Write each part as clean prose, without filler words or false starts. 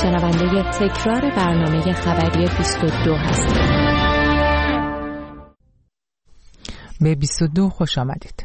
شنونده تکرار برنامه خبری 22 هستید. به 22 خوش آمدید.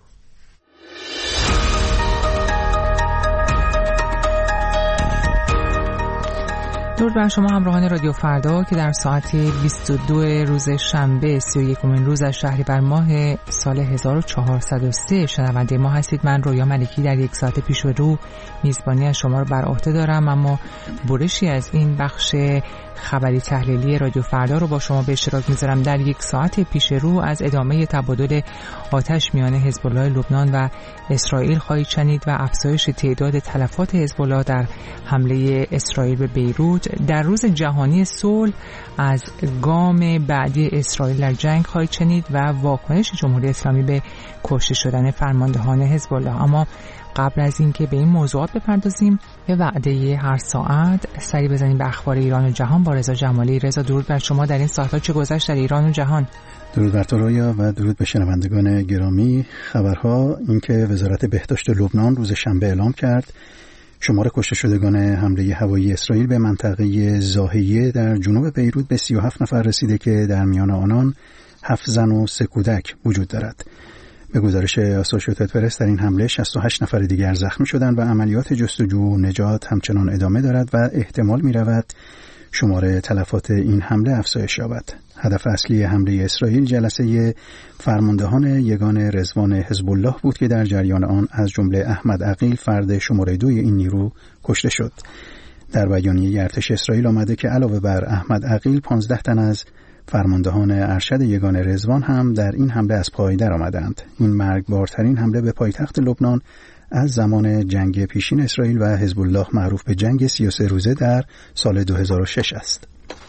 درود بر شما همراهان رادیو فردا که در ساعت 22 روز شنبه 31مین روز از شهریور ماه سال 1403 شنونده ما هستید. من رویا ملکی در یک ساعت پیش رو میزبانی از شما رو بر عهده دارم، اما برشی از این بخش خبری تحلیلی رادیو فردا رو با شما به اشتراک میذارم. در یک ساعت پیش رو از ادامه تبادل آتش میان حزب الله لبنان و اسرائیل خواهید شنید و افزایش تعداد تلفات حزب الله در حمله اسرائیل به بیروت. در روز جهانی صلح از گام بعدی اسرائیل در جنگ خواهید شنید و واکنش جمهوری اسلامی به کشته شدن فرماندهان حزب الله. اما قبل از اینکه به این موضوعات بپردازیم، به وعده هر ساعت سری بزنیم به اخبار ایران و جهان با رضا جمالی. رضا، درود بر شما. در این ساعت‌ها چه گذشت در ایران و جهان؟ درود بر تو رویا و درود به شنوندگان گرامی. خبرها اینکه وزارت بهداشت لبنان روز شنبه اعلام کرد شمار کشته شدگان حمله هوایی اسرائیل به منطقه ضاحیه در جنوب بیروت به 37 نفر رسیده که در میان آنان 7 زن و 3 کودک وجود دارد. به گزارش اسوسییتد پرس در این حمله 68 نفر دیگر زخمی شدند و عملیات جستجو و نجات همچنان ادامه دارد و احتمال می‌رود شمار تلفات این حمله افزایش یابد. هدف اصلی حمله اسرائیل جلسه فرماندهان یگان رضوان حزب الله بود که در جریان آن از جمله احمد عقیل فرد شماره 2 این نیرو کشته شد. در بیانیه ارتش اسرائیل آمده که علاوه بر احمد عقیل 15 تن از فرماندهان ارشد یگان رضوان هم در این حمله از پای در آمدند. این مرگبارترین حمله به پایتخت لبنان از زمان جنگ پیشین اسرائیل و حزب الله معروف به جنگ 33 روزه در سال 2006 است.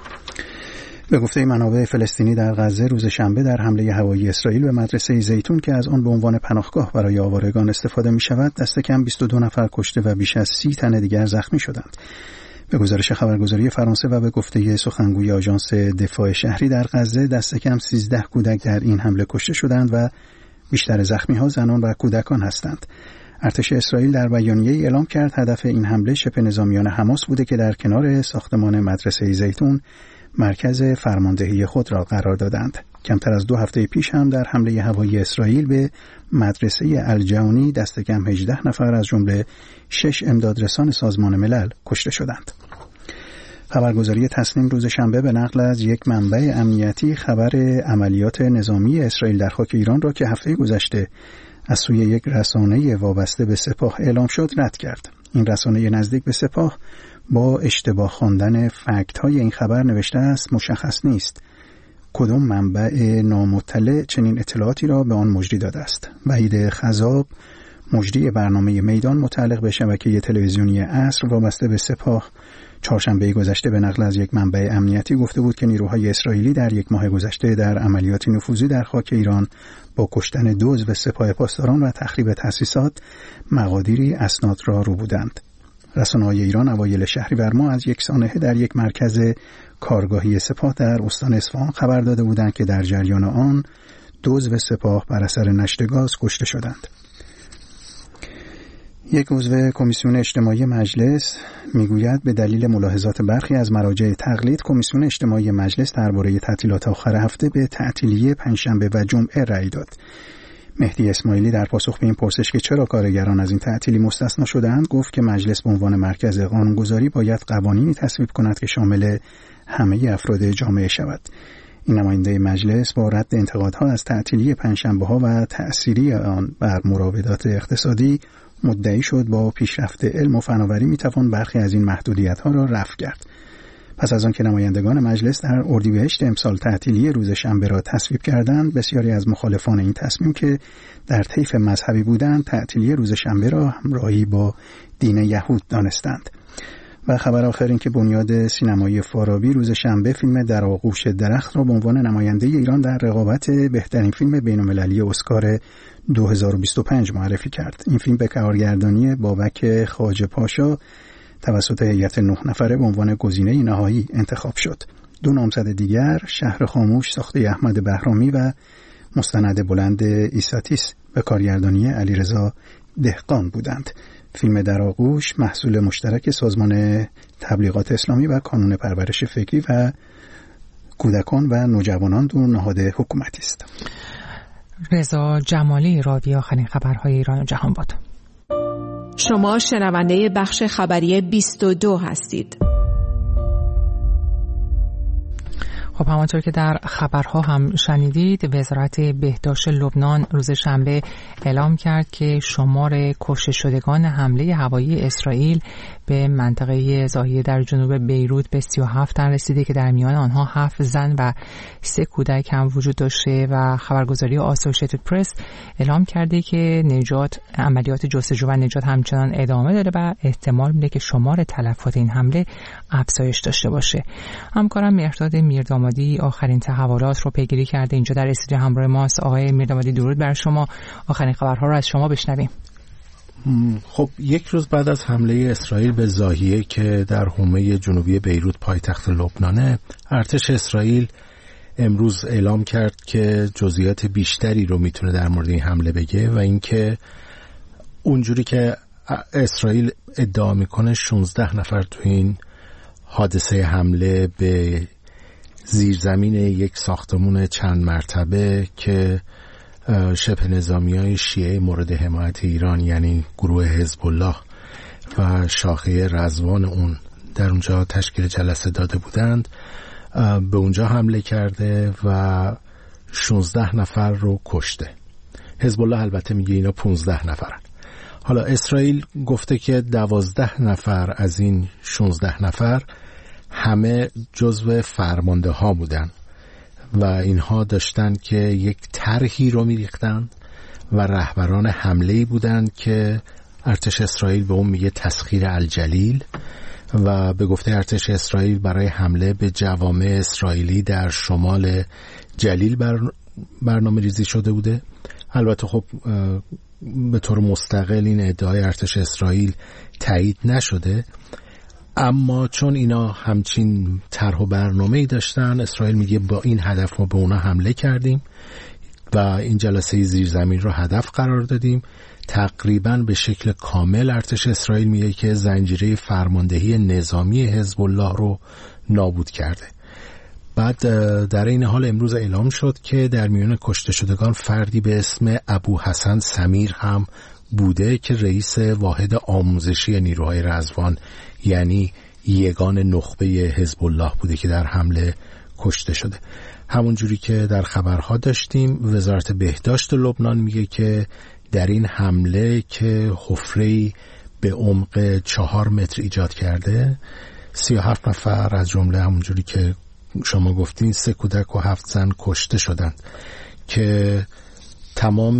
به گفته منابع فلسطینی در غزه روز شنبه در حمله هوایی اسرائیل به مدرسه زیتون که از آن به عنوان پناهگاه برای آوارگان استفاده می شود دست کم 22 نفر کشته و بیش از 30 تن دیگر زخمی شدند. به گزارش خبرگزاری فرانسه و به گفته سخنگوی آژانس دفاع شهری در غزه دست کم 13 کودک در این حمله کشته شدند و بیشتر زخمی‌ها زنان و کودکان هستند. ارتش اسرائیل در بیانیه‌ای اعلام کرد هدف این حمله شبه نظامیان حماس بوده که در کنار ساختمان مدرسه زیتون مرکز فرماندهی خود را قرار دادند. کمتر از 2 هفته پیش هم در حمله هوایی اسرائیل به مدرسه الجونی دست کم 18 نفر از جمله 6 امدادرسان سازمان ملل کشته شدند. خبرگزاری تسنیم روز شنبه به نقل از یک منبع امنیتی خبر عملیات نظامی اسرائیل در خاک ایران را که هفته گذشته از سوی یک رسانه وابسته به سپاه اعلام شد رد کرد. این رسانه نزدیک به سپاه با اشتباه خواندن فکت‌های این خبر نوشته است مشخص نیست کدام منبع نامطلع چنین اطلاعاتی را به آن مجری داده است. وحید خضاب مجری برنامه میدان متعلق به شبکه تلویزیونی عصر وابسته به سپاه چهارشنبه گذشته به نقل از یک منبع امنیتی گفته بود که نیروهای اسرائیلی در یک ماه گذشته در عملیاتی نفوذی در خاک ایران با کشتن 2 عضو سپاه پاسداران و تخریب تأسیسات مقادیری اسناد را رو بودند. رسانه‌های ایران اوایل شهریور ماه از یک سانحه در یک مرکز کارگاهی سپاه در استان اصفهان خبر داده بودند که در جریان آن 2 عضو سپاه بر اثر نشت گاز کشته شدند. یک عضو کمیسیون اجتماعی مجلس میگوید به دلیل ملاحظات برخی از مراجع تقلید کمیسیون اجتماعی مجلس درباره تعطیلات آخر هفته به تعطیلی پنجشنبه و جمعه رأی داد. مهدی اسماعیلی در پاسخ به این پرسش که چرا کارگران از این تعطیلی مستثنا شدند گفت که مجلس به عنوان مرکز قانونگذاری باید قوانینی تصویب کند که شامل همه افراد جامعه شود. این نماینده مجلس با رد انتقادها از تعطیلی پنجشنبه‌ها و تأثیری آن بر مراودات اقتصادی مدعی شد با پیشرفت علم و فناوری میتوان برخی از این محدودیت‌ها را رفع کرد. پس از آن که نمایندگان مجلس در اردیبهشت امسال تعطیلی روز شنبه را تصویب کردند، بسیاری از مخالفان این تصمیم که در طیف مذهبی بودند تعطیلی روز شنبه را همراهی با دین یهود دانستند. و خبر آخر این که بنیاد سینمایی فارابی روز شنبه فیلم در آغوش درخت را به عنوان نماینده ایران در رقابت بهترین فیلم بین‌المللی اسکار 2025 معرفی کرد. این فیلم به کارگردانی بابک خواجه پاشا توسط هیئت 9 نفره به عنوان گزینه نهایی انتخاب شد. 2 نامزد دیگر شهر خاموش ساخته احمد بهرامی و مستند بلند ایساتیس به کارگردانی علیرضا دهقان بودند. فیلم در آغوش محصول مشترک سازمان تبلیغات اسلامی و کانون پرورش فکری و کودکان و نوجوانان دو نهاد حکومتی است. رضا جمالی، رادیو آخرین خبرهای ایران و جهان باد. شما شنونده بخش خبری 22 هستید. خب همانطور که در خبرها هم شنیدید، وزارت بهداشت لبنان روز شنبه اعلام کرد که شمار کشته شدگان حمله هوایی اسرائیل به منطقه زاهیه در جنوب بیروت به 37 تن رسیده که در میان آنها 7 زن و 3 کودک هم وجود داشته و خبرگزاری آسوشیتد پرس اعلام کرده که عملیات جستجو و نجات همچنان ادامه داره و احتمال میده که شمار تلفات این حمله افزایش داشته باشه. همکارم مهرداد میردامادی آخرین تحولات رو پیگیری کرده، اینجا در استودیو همراه ماست. آقای میردامادی درود بر شما، آخرین خبرها رو از شما بشنویم. خب یک روز بعد از حمله اسرائیل به زاهیه که در حومه جنوبی بیروت پایتخت لبنانه، ارتش اسرائیل امروز اعلام کرد که جزئیات بیشتری رو میتونه در مورد این حمله بگه و اینکه اونجوری که اسرائیل ادعا میکنه 16 نفر تو این حادثه حمله به زیرزمین یک ساختمان چند مرتبه که شبه نظامیای شیعه مورد حمایت ایران یعنی گروه حزب الله و شاخه رضوان اون در اونجا تشکیل جلسه داده بودند، به اونجا حمله کرده و 16 نفر رو کشته. حزب الله البته میگه اینا 15 نفرن. حالا اسرائیل گفته که 12 نفر از این 16 نفر همه جزو فرمانده ها بودن و اینها داشتن که یک طرحی رو میریختن و رهبران حمله‌ای بودن که ارتش اسرائیل به اون میگه تسخیر الجلیل و به گفته ارتش اسرائیل برای حمله به جوامع اسرائیلی در شمال جلیل برنامه ریزی شده بوده. البته خب به طور مستقل این ادعای ارتش اسرائیل تایید نشده، اما چون اینا همچین طرح و برنامه‌ای داشتن، اسرائیل میگه با این هدف ما به اونا حمله کردیم و این جلسه زیرزمین رو هدف قرار دادیم. تقریبا به شکل کامل ارتش اسرائیل میگه که زنجیره فرماندهی نظامی حزب الله رو نابود کرده. بعد در این حال امروز اعلام شد که در میان کشته شدگان فردی به اسم ابو حسن سمیر هم بوده که رئیس واحد آموزشی نیروهای رضوان یعنی یگان نخبه حزب الله بوده که در حمله کشته شده. همون جوری که در خبرها داشتیم، وزارت بهداشت لبنان میگه که در این حمله که حفره‌ای به عمق 4 متر ایجاد کرده، 37 نفر از جمله همون جوری که شما گفتین 3 کودک و 7 زن کشته شدند که تمام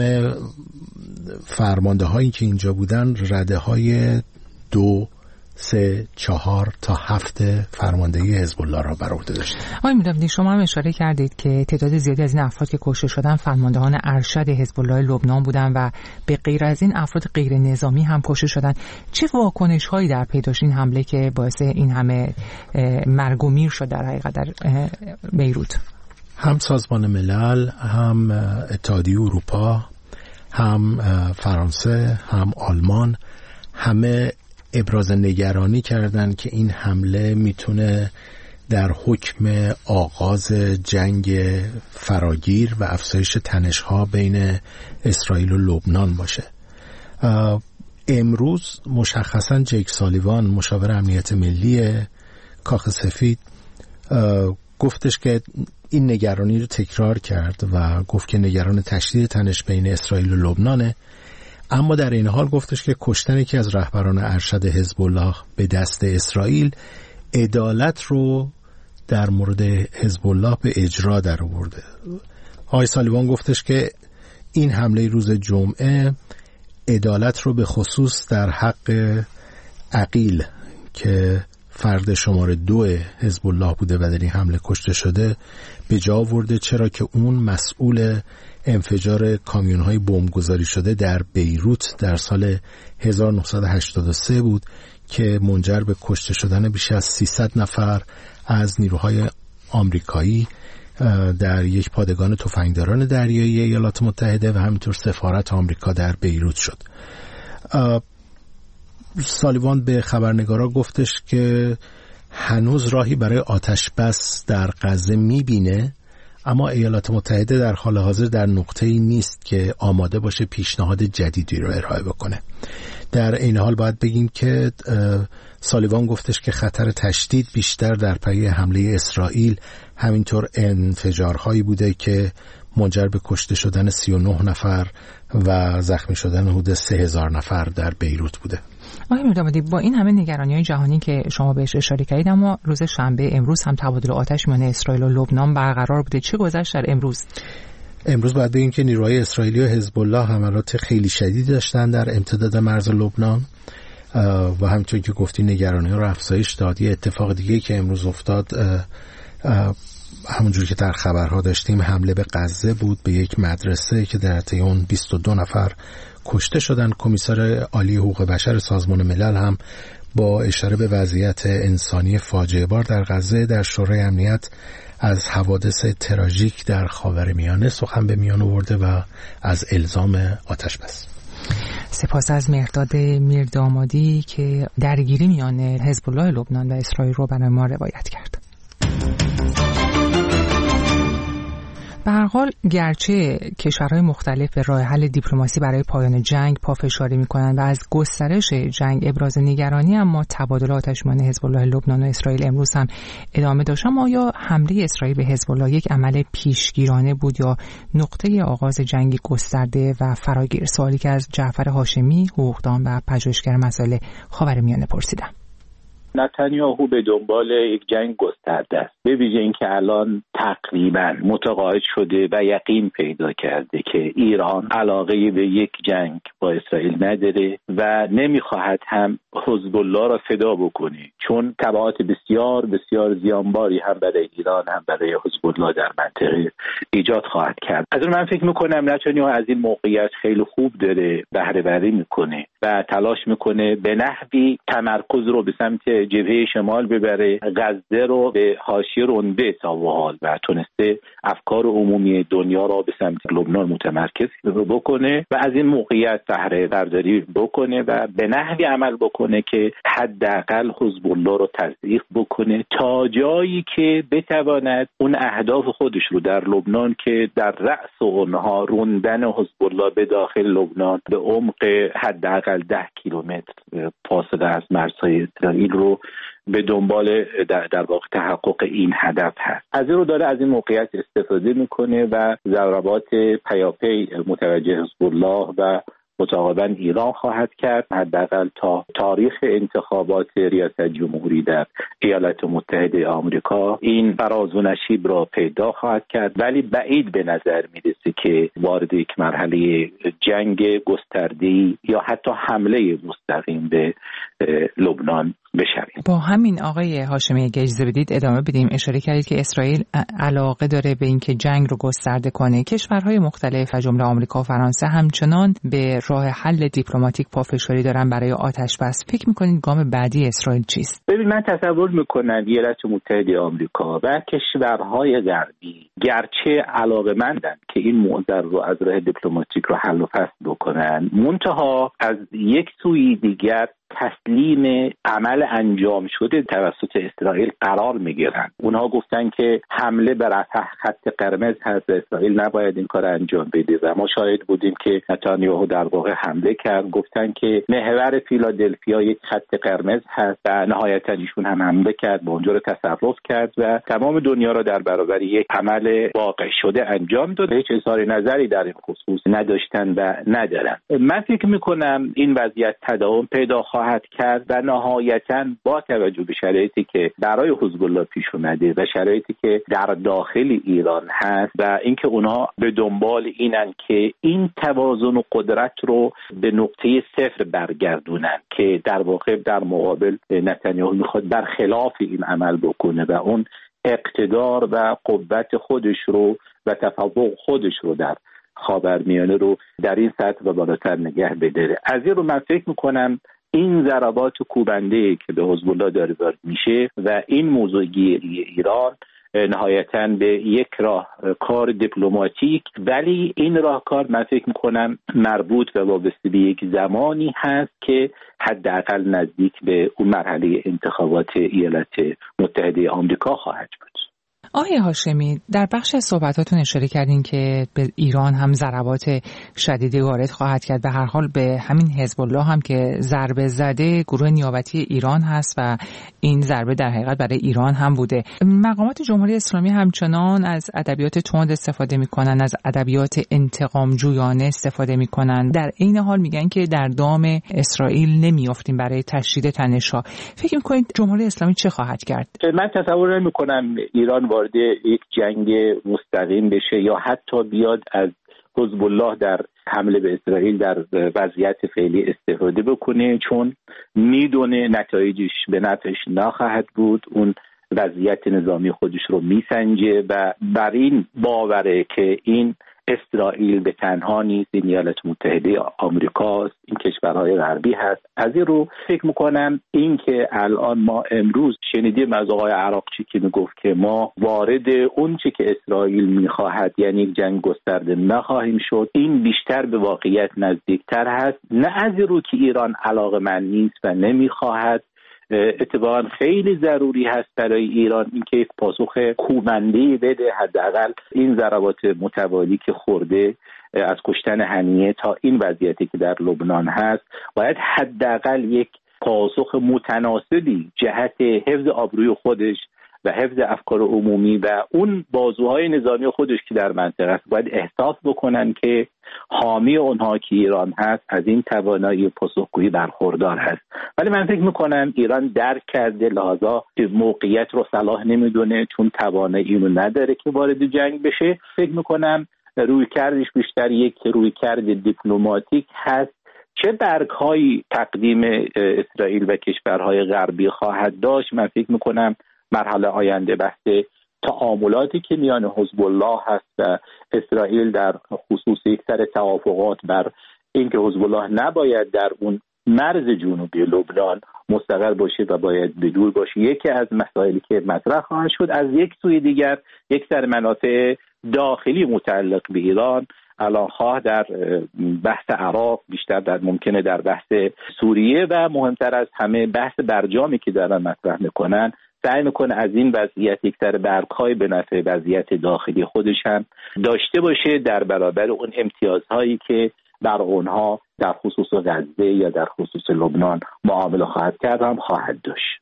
فرمانده هایی که اینجا بودن رده های 2 3 4 تا 7 فرماندهی حزب الله را بر عهده داشت. آقای میردامادی، شما هم اشاره کردید که تعداد زیادی از این افراد که کشته شدن فرماندهان ارشد حزب الله لبنان بودن و به غیر از این افراد غیر نظامی هم کشته شدن. چه واکنش هایی در پی داشت این حمله که باعث این همه مرگ و میر شد در حقیقت در بیروت؟ هم سازمان ملل، هم اتحادیه اروپا، هم فرانسه، هم آلمان، همه ابراز نگرانی کردن که این حمله میتونه در حکم آغاز جنگ فراگیر و افزایش تنش‌ها بین اسرائیل و لبنان باشه. امروز مشخصاً جیک سالیوان، مشاور امنیت ملی کاخ سفید، گفتش که این نگرانی رو تکرار کرد و گفت که نگران تشدید تنش بین اسرائیل و لبنانه، اما در این حال گفتش که کشتن یکی از رهبران ارشد حزب الله به دست اسرائیل عدالت رو در مورد حزب الله به اجرا در آورده. آقای سالیوان گفتش که این حمله روز جمعه عدالت رو به خصوص در حق عقیل که فرد شماره 2 حزب الله بوده و در این حمله کشته شده به جا آورده، چرا که اون مسئول انفجار کامیون‌های بمبگذاری شده در بیروت در سال 1983 بود که منجر به کشته شدن بیش از 300 نفر از نیروهای آمریکایی در یک پادگان تفنگداران دریایی ایالات متحده و همینطور سفارت آمریکا در بیروت شد. سالیوان به خبرنگارا گفتش که هنوز راهی برای آتش بس در غزه میبینه، اما ایالات متحده در حال حاضر در نقطه‌ای نیست که آماده باشه پیشنهاد جدیدی رو ارائه بکنه. در این حال باید بگیم که سالیوان گفتش که خطر تشدید بیشتر در پی حمله اسرائیل، همینطور انفجارهایی بوده که منجر به کشته شدن 39 نفر و زخمی شدن حدود 3000 نفر در بیروت بوده. آقای میردامادی، با این همه نگرانی‌های جهانی که شما بهش اشاره کردید، اما روز شنبه امروز هم تبادل آتش میان اسرائیل و لبنان برقرار بوده. چه گذشت در امروز باید بگیم که نیروهای اسرائیلی و حزب الله حملات خیلی شدید داشتن در امتداد مرز لبنان و همونطور که گفتی نگرانی‌ها رو افزایش داد. یه اتفاق دیگه که امروز افتاد، همونجوری که در خبرها داشتیم، حمله به غزه بود، به یک مدرسه که در طی اون 22 نفر کشته شدن. کمیسر عالی حقوق بشر سازمان ملل هم با اشاره به وضعیت انسانی فاجعه بار در غزه در شورای امنیت از حوادث تراژیک در خاورمیانه سخن به میان آورده و از الزام آتش بس. سپاس از مهرداد میردامادی که درگیری میان حزب الله لبنان و اسرائیل رو برای ما روایت کرد. به هر حال گرچه کشورهای مختلف به راه حل دیپلماسی برای پایان جنگ پافشاری می‌کنند و از گسترش جنگ ابراز نگرانی، اما تبادل آتش میان حزب الله لبنان و اسرائیل امروز هم ادامه داشت. اما آیا حمله اسرائیل به حزب الله یک عمل پیشگیرانه بود یا نقطه آغاز جنگی گسترده و فراگیر؟ سوالی که از جعفر هاشمی، حقوقدان و پژوهشگر مسائل خاورمیانه پرسیدم. نتانیاهو به دنبال یک جنگ گسترده است، به ویژه اینکه الان تقریبا متقاعد شده و یقین پیدا کرده که ایران علاقه به یک جنگ با اسرائیل نداره و نمیخواهد هم حزب الله را فدا بکنه، چون تبعات بسیار بسیار زیانباری هم برای ایران هم برای حزب الله در منطقه ایجاد خواهد کرد. از اون من فکر میکنم نتانیاهو از این موقعیت خیلی خوب داره بهره برداری میکنه و تلاش میکنه به نحوی تمرکز رو به سمت جبهه شمال ببره، غزه رو به حاشیه رونده تا به حال و تونسته افکار عمومی دنیا رو به سمت لبنان متمرکز بکنه و از این موقعیت بهره برداری بکنه و به نحوی عمل بکنه که حداقل حزب الله رو تضعیف بکنه تا جایی که بتواند اون اهداف خودش رو در لبنان که در رأس اونها روندن حزب الله به داخل لبنان به عمق حداقل 10 کیلومتر فاصله از مرزهای اسرائیل رو به دنبال در واقع تحقق این هدف هست. از این رو داره از این موقعیت استفاده میکنه و ضربات پیاپی متوجه حزب الله و متعاقباً ایران خواهد کرد، حداقل تا تاریخ انتخابات ریاست جمهوری در ایالات متحده آمریکا این فراز و نشیب را پیدا خواهد کرد، ولی بعید به نظر میرسه که وارد یک مرحله جنگ گسترده‌ای یا حتی حمله مستقیم به لبنان بشویم. با همین آقای هاشمی اگه اجازه بدید ادامه بدیم. اشاره کردید که اسرائیل علاقه داره به اینکه جنگ رو گسترده کنه. کشورهای مختلف از جمله آمریکا و فرانسه همچنان به راه حل دیپلماتیک پافشاری دارن برای آتش بس. فکر می‌کنید گام بعدی اسرائیل چیست؟ ببین، من تصور می‌کنم ایالات متحده آمریکا و کشورهای غربی گرچه علاقه‌مندند که این موضوع رو از راه دیپلماتیک رو حل و فصل بکنن، منتها از یک سوی دیگر تسلیم عمل انجام شده توسط اسرائیل قرار میگیرن. اونها گفتن که حمله بر رفح خط قرمز هست و اسرائیل نباید این کار انجام بده و ما شاهد بودیم که نتانیاهو در واقع حمله کرد. گفتن که محور فیلادلفیا یک خط قرمز هست و نهایتا ایشون هم حمله کرد، به اونجا رو تصرف کرد و تمام دنیا را در برابر یک عمل واقع شده انجام داد. هیچ اظهار نظری در این خصوص نداشتن و ندارن. من فکر میکنم این وضعیت تداوم پیدا خواهد کرد و نهایتاً با توجه به شرایطی که برای حزب الله پیش اومده و شرایطی که در داخل ایران هست و اینکه اونها به دنبال اینن که این توازن و قدرت رو به نقطه صفر برگردونن که در واقع در مقابل نتانیاهو میخواد برخلاف این عمل بکنه و اون اقتدار و قوت خودش رو و تفوق خودش رو در خاورمیانه رو در این سطح و بالاتر نگه بداره. از این رو من فکر میکنم این ضربات کوبنده که به حزب الله داره وارد میشه و این موضوع گیری ایران نهایتاً به یک راهکار دیپلماتیک، ولی این راهکار من فکر میکنم مربوط و وابسته به یک زمانی هست که حداقل نزدیک به اون مرحله انتخابات ایالات متحده آمریکا خواهد بود. آقای هاشمی، در بخش از صحبتاتون اشاره کردین که به ایران هم ضربات شدیدی وارد خواهد کرد. به هر حال به همین حزب الله هم که ضربه زده گروه نیابتی ایران هست و این ضربه در حقیقت برای ایران هم بوده. مقامات جمهوری اسلامی همچنان از ادبیات تند استفاده میکنن، از ادبیات انتقام جویانه استفاده میکنن. در عین حال میگن که در دام اسرائیل نمیافتیم برای تشدید تنش‌ها. فکر میکنید جمهوری اسلامی چه خواهد کرد؟ من تصور نمی‌کنم ایران وارد یک جنگ مستقیم بشه یا حتی بیاد از حزب الله در حمله به اسرائیل در وضعیت فعلی استفاده بکنه، چون میدونه نتایجش به نفعش نخواهد بود. اون وضعیت نظامی خودش رو میسنجه و بر این باوره که این اسرائیل به تنها نیست، این ایالات متحده آمریکاست، این کشورهای غربی هست. از این رو فکر میکنم این که الان ما امروز شنیدیم از آقای عراقچی که میگفت که ما وارد اون چی که اسرائیل میخواهد یعنی یک جنگ گسترده نخواهیم شد، این بیشتر به واقعیت نزدیکتر هست. نه از این رو که ایران علاقه‌مند نیست و نمیخواهد، اتفاقا خیلی ضروری هست برای ایران اینکه یک پاسخ کوبنده‌ای بده. حداقل این ضربات متوالی که خورده از کشتن هنیه تا این وضعیتی که در لبنان هست، باید حداقل یک پاسخ متناسبی جهت حفظ آبروی خودش و حفظ افکار عمومی و اون بازوهای نظامی خودش که در منطقه است باید احساس بکنن که حامی اونها که ایران هست از این توانایی پاسخگویی برخوردار هست. ولی من فکر میکنم ایران درک کرده، لحاظا موقعیت رو صلاح نمیدونه، چون توانایی اینو نداره که وارد جنگ بشه. فکر میکنم رویکردش بیشتر یک رویکرد دیپلماتیک هست. چه برگ‌هایی تقدیم اسرائیل و کشورهای غربی خواهد داشت، من فکر میکنم مرحله آینده بحث تعاملاتی که میان حزب الله هست و اسرائیل در خصوص یک سر توافقات بر اینکه حزب الله نباید در اون مرز جنوبی لبنان مستقر باشه و باید بدور باشه، یکی از مسائلی که مطرح خواهد شد. از یک سوی دیگر یک سر منافع داخلی متعلق به ایران الان خواه در بحث عراق، بیشتر در ممکنه در بحث سوریه و مهمتر از همه بحث برجامی که دارن مطرح میکنن، سعی میکنه از این وضعیت یک سر برگ‌های به نفع وضعیت داخلی خودش هم داشته باشه در برابر اون امتیازهایی که بر اونها در خصوص غزه یا در خصوص لبنان معامله خواهد کرد هم خواهد داشت.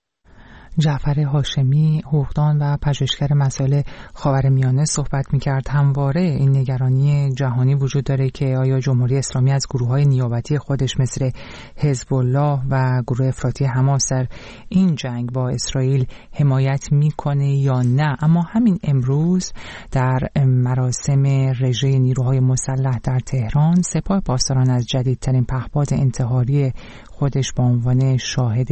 جعفر هاشمی، حقوقدان و پژوهشگر مسائل خاورمیانه صحبت می‌کرد. همواره این نگرانی جهانی وجود داره که آیا جمهوری اسلامی از گروه‌های نیابتی خودش مثل حزب الله و گروه افراطی حماس در این جنگ با اسرائیل حمایت می‌کنه یا نه. اما همین امروز در مراسم رژه نیروهای مسلح در تهران، سپاه پاسداران از جدیدترین پهپاد انتحاری خودش با عنوان شاهد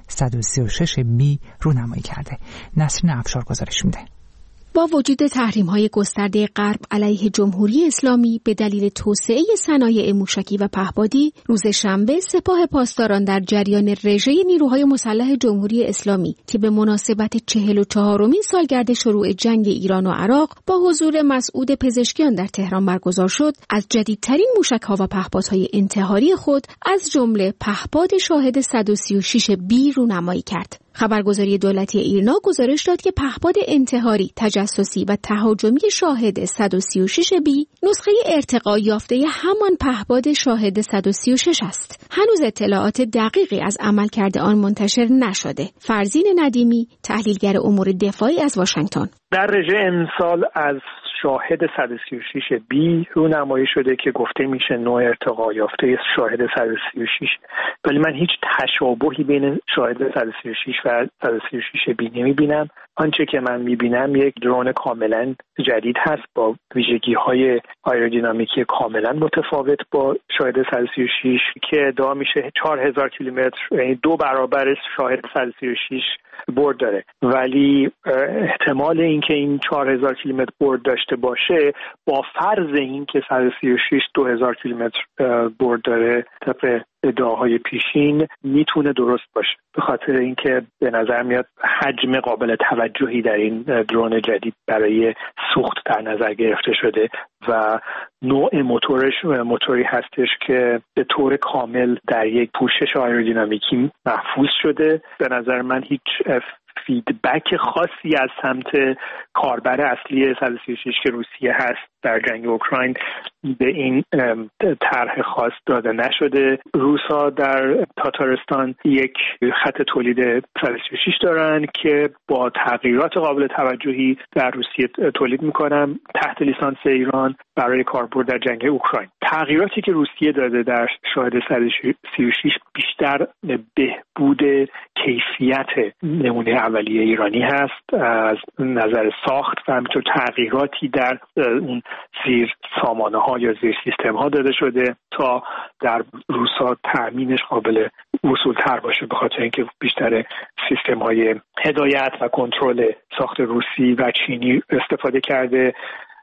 136 بی رونمایی کرده. نسرین افشار گزارش میده. با وجود تحریم‌های گسترده غرب علیه جمهوری اسلامی به دلیل توسعه صنایع موشکی و پهپادی، روز شنبه سپاه پاسداران در جریان رژه نیروهای مسلح جمهوری اسلامی که به مناسبت 44مین سالگرد شروع جنگ ایران و عراق با حضور مسعود پزشکیان در تهران برگزار شد، از جدیدترین موشک‌ها و پهپادهای انتحاری خود از جمله پهپاد شاهد 136 بی رونمایی کرد. خبرگزاری دولتی ایرنا گزارش داد که پهپاد انتحاری، تجسسی و تهاجمی شاهد 136 بی نسخه ارتقا یافته همان پهپاد شاهد 136 است. هنوز اطلاعات دقیقی از عملکرد آن منتشر نشده. فرزین ندیمی، تحلیلگر امور دفاعی از واشنگتن: در رژه امسال از شاهد 136 بی رونمایی شده که گفته میشه نوع ارتقا یافته شاهد 136، ولی من هیچ تشابهی بین شاهد 136 و 136 بی نمیبینم. آنچه که من میبینم یک درون کاملا جدید هست با ویژگی‌های آیرودینامیکی کاملا متفاوت با شاهد 136 که ادعا میشه 4000 کیلومتر، یعنی 2 برابر شاهد 136 برد داره. ولی احتمال اینکه این 4000 کیلومتر برد داشته باشه با فرض این که 136 2000 کیلومتر برد داره طبق ادعاهای پیشین میتونه درست باشه، به خاطر اینکه به نظر میاد حجم قابل توجهی در این درون جدید برای سوخت در نظر گرفته شده و نوع موتوری هستش که به طور کامل در یک پوشش آیرودینامیکی محفوظ شده. به نظر من هیچ فیدبک خاصی از سمت کاربر اصلی 136 که روسیه هست در جنگ اوکراین به این طرح خاص داده نشده. روسا در تاتارستان یک خط تولید 136 دارن که با تغییرات قابل توجهی در روسیه تولید میکنن تحت لیسانس ایران برای کاربرد در جنگ اوکراین. تغییراتی که روسیه داده در شاهد 136 بیشتر بهبود کیفیت نمونه اولیه ایرانی هست از نظر ساخت و همینطور تغییراتی در اون زیر سامانه ها یا زیر سیستم ها داده شده تا در روسا تأمینش قابل وصول تر باشه، به خاطر اینکه بیشتر سیستم های هدایت و کنترل ساخت روسی و چینی استفاده کرده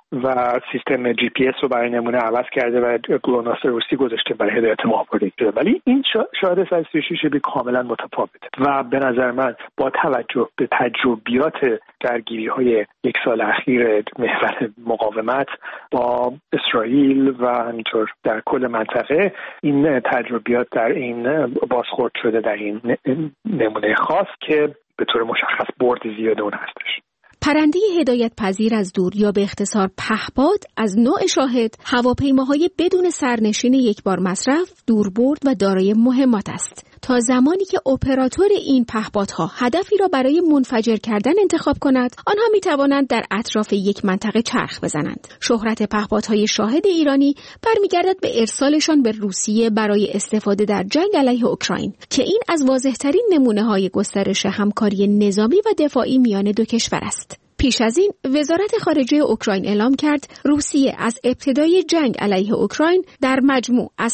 و سیستم جی پی اس رو برای نمونه عوض کرده و گلوناس روسی گذاشته برای هدایت ماهواره شده. ولی این شاهد 136 به کاملا متفاوته و به نظر من با توجه به تجربیات درگیری‌های یک سال اخیر محور مقاومت با اسرائیل و همینطور در کل منطقه، این تجربیات در این بازخورد شده در این نمونه خاص که به طور مشخص برد زیاده اون هستش. پرنده هدایت پذیر از دور یا به اختصار پهپاد از نوع شاهد هواپیماهای بدون سرنشین یکبار مصرف، دوربرد و دارای مهمات است. تا زمانی که اپراتور این پهپادها هدفی را برای منفجر کردن انتخاب کند، آنها می توانند در اطراف یک منطقه چرخ بزنند. شهرت پهپادهای شاهد ایرانی برمیگردد به ارسالشان به روسیه برای استفاده در جنگ علیه اوکراین که این از واضح‌ترین نمونه‌های گسترش همکاری نظامی و دفاعی میان دو کشور است. پیش از این وزارت خارجه اوکراین اعلام کرد روسیه از ابتدای جنگ علیه اوکراین در مجموع از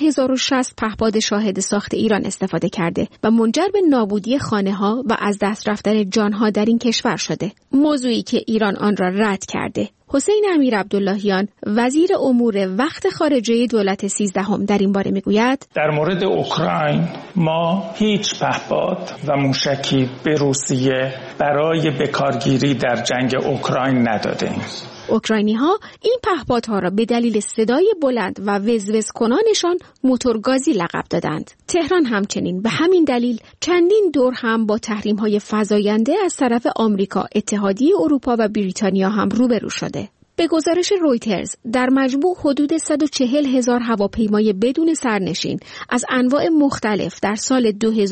8060 پهپاد شاهد ساخت ایران استفاده کرده و منجر به نابودی خانه‌ها و از دست رفتن جان‌ها در این کشور شده، موضوعی که ایران آن را رد کرده. حسین امیر عبداللهیان وزیر امور وقت خارجه دولت 13 در این باره میگوید در مورد اوکراین ما هیچ پهپاد و موشکی به روسیه برای بکارگیری در جنگ اوکراین ندادیم. اوکراینی‌ها این پهپادها را به دلیل صدای بلند و وزوز کنانشان موتورگازی لقب دادند. تهران همچنین به همین دلیل چندین دور هم با تحریم‌های فزاینده از طرف آمریکا، اتحادیه اروپا و بریتانیا هم روبرو شده. به گزارش رویترز در مجموع حدود 140,000 هواپیمای بدون سرنشین از انواع مختلف در سال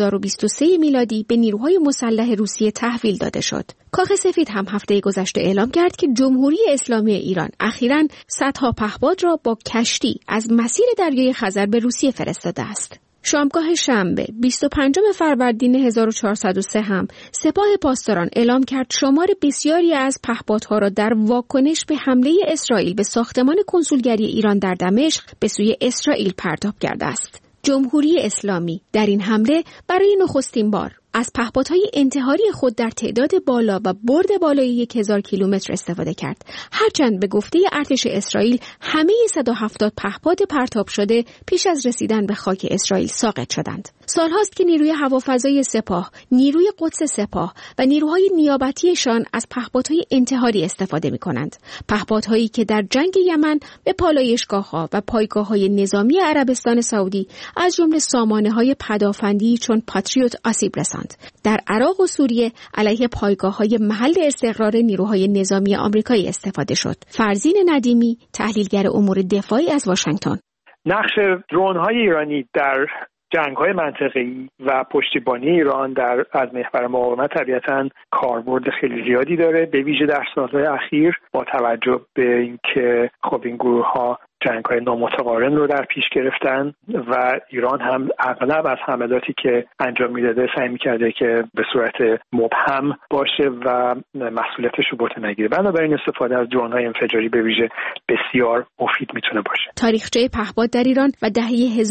2023 میلادی به نیروهای مسلح روسیه تحویل داده شد. کاخ سفید هم هفته گذشته اعلام کرد که جمهوری اسلامی ایران اخیراً صدها پهپاد را با کشتی از مسیر دریای خزر به روسیه فرستاده است. شامگاه شنبه 25 فروردین 1403 هم سپاه پاسداران اعلام کرد شمار بسیاری از پهپادها را در واکنش به حمله اسرائیل به ساختمان کنسولگری ایران در دمشق به سوی اسرائیل پرتاب کرده است. جمهوری اسلامی در این حمله برای نخستین بار از پهپادهای انتحاری خود در تعداد بالا و برد بالای 1000 کیلومتر استفاده کرد. هرچند به گفته ارتش اسرائیل همه 170 پهپاد پرتاب شده پیش از رسیدن به خاک اسرائیل ساقط شدند. سالهاست که نیروی هوافضای سپاه، نیروی قدس سپاه و نیروهای نیابتیشان از پهپادهای انتحاری استفاده می‌کنند. پهپادهایی که در جنگ یمن به پالایشگاه‌ها و پایگاه‌های نظامی عربستان سعودی از جمله سامانه‌های پدافندی چون پاتریوت آسیب رساند. در عراق و سوریه علیه پایگاه‌های محل استقرار نیروهای نظامی آمریکایی استفاده شد. فرزین ندیمی، تحلیلگر امور دفاعی از واشنگتن. نقش درون‌های ایرانی در جنگ‌های منطقه‌ای و پشتیبانی ایران از محور مقاومت طبیعتاً کاربرد خیلی زیادی داره، به ویژه در سال‌های اخیر با توجه به اینکه خب این گروه‌ها جنگ‌های نامتقارن رو در پیش گرفتن و ایران هم اغلب از حملاتی که انجام میداده سعی می‌کرده که به صورت مبهم باشه و مسئولیتش رو به عهده نگیره. بنابراین استفاده از درون‌های انفجاری به ویژه بسیار مفید میتونه باشه. تاریخچه پهپاد در ایران و دهه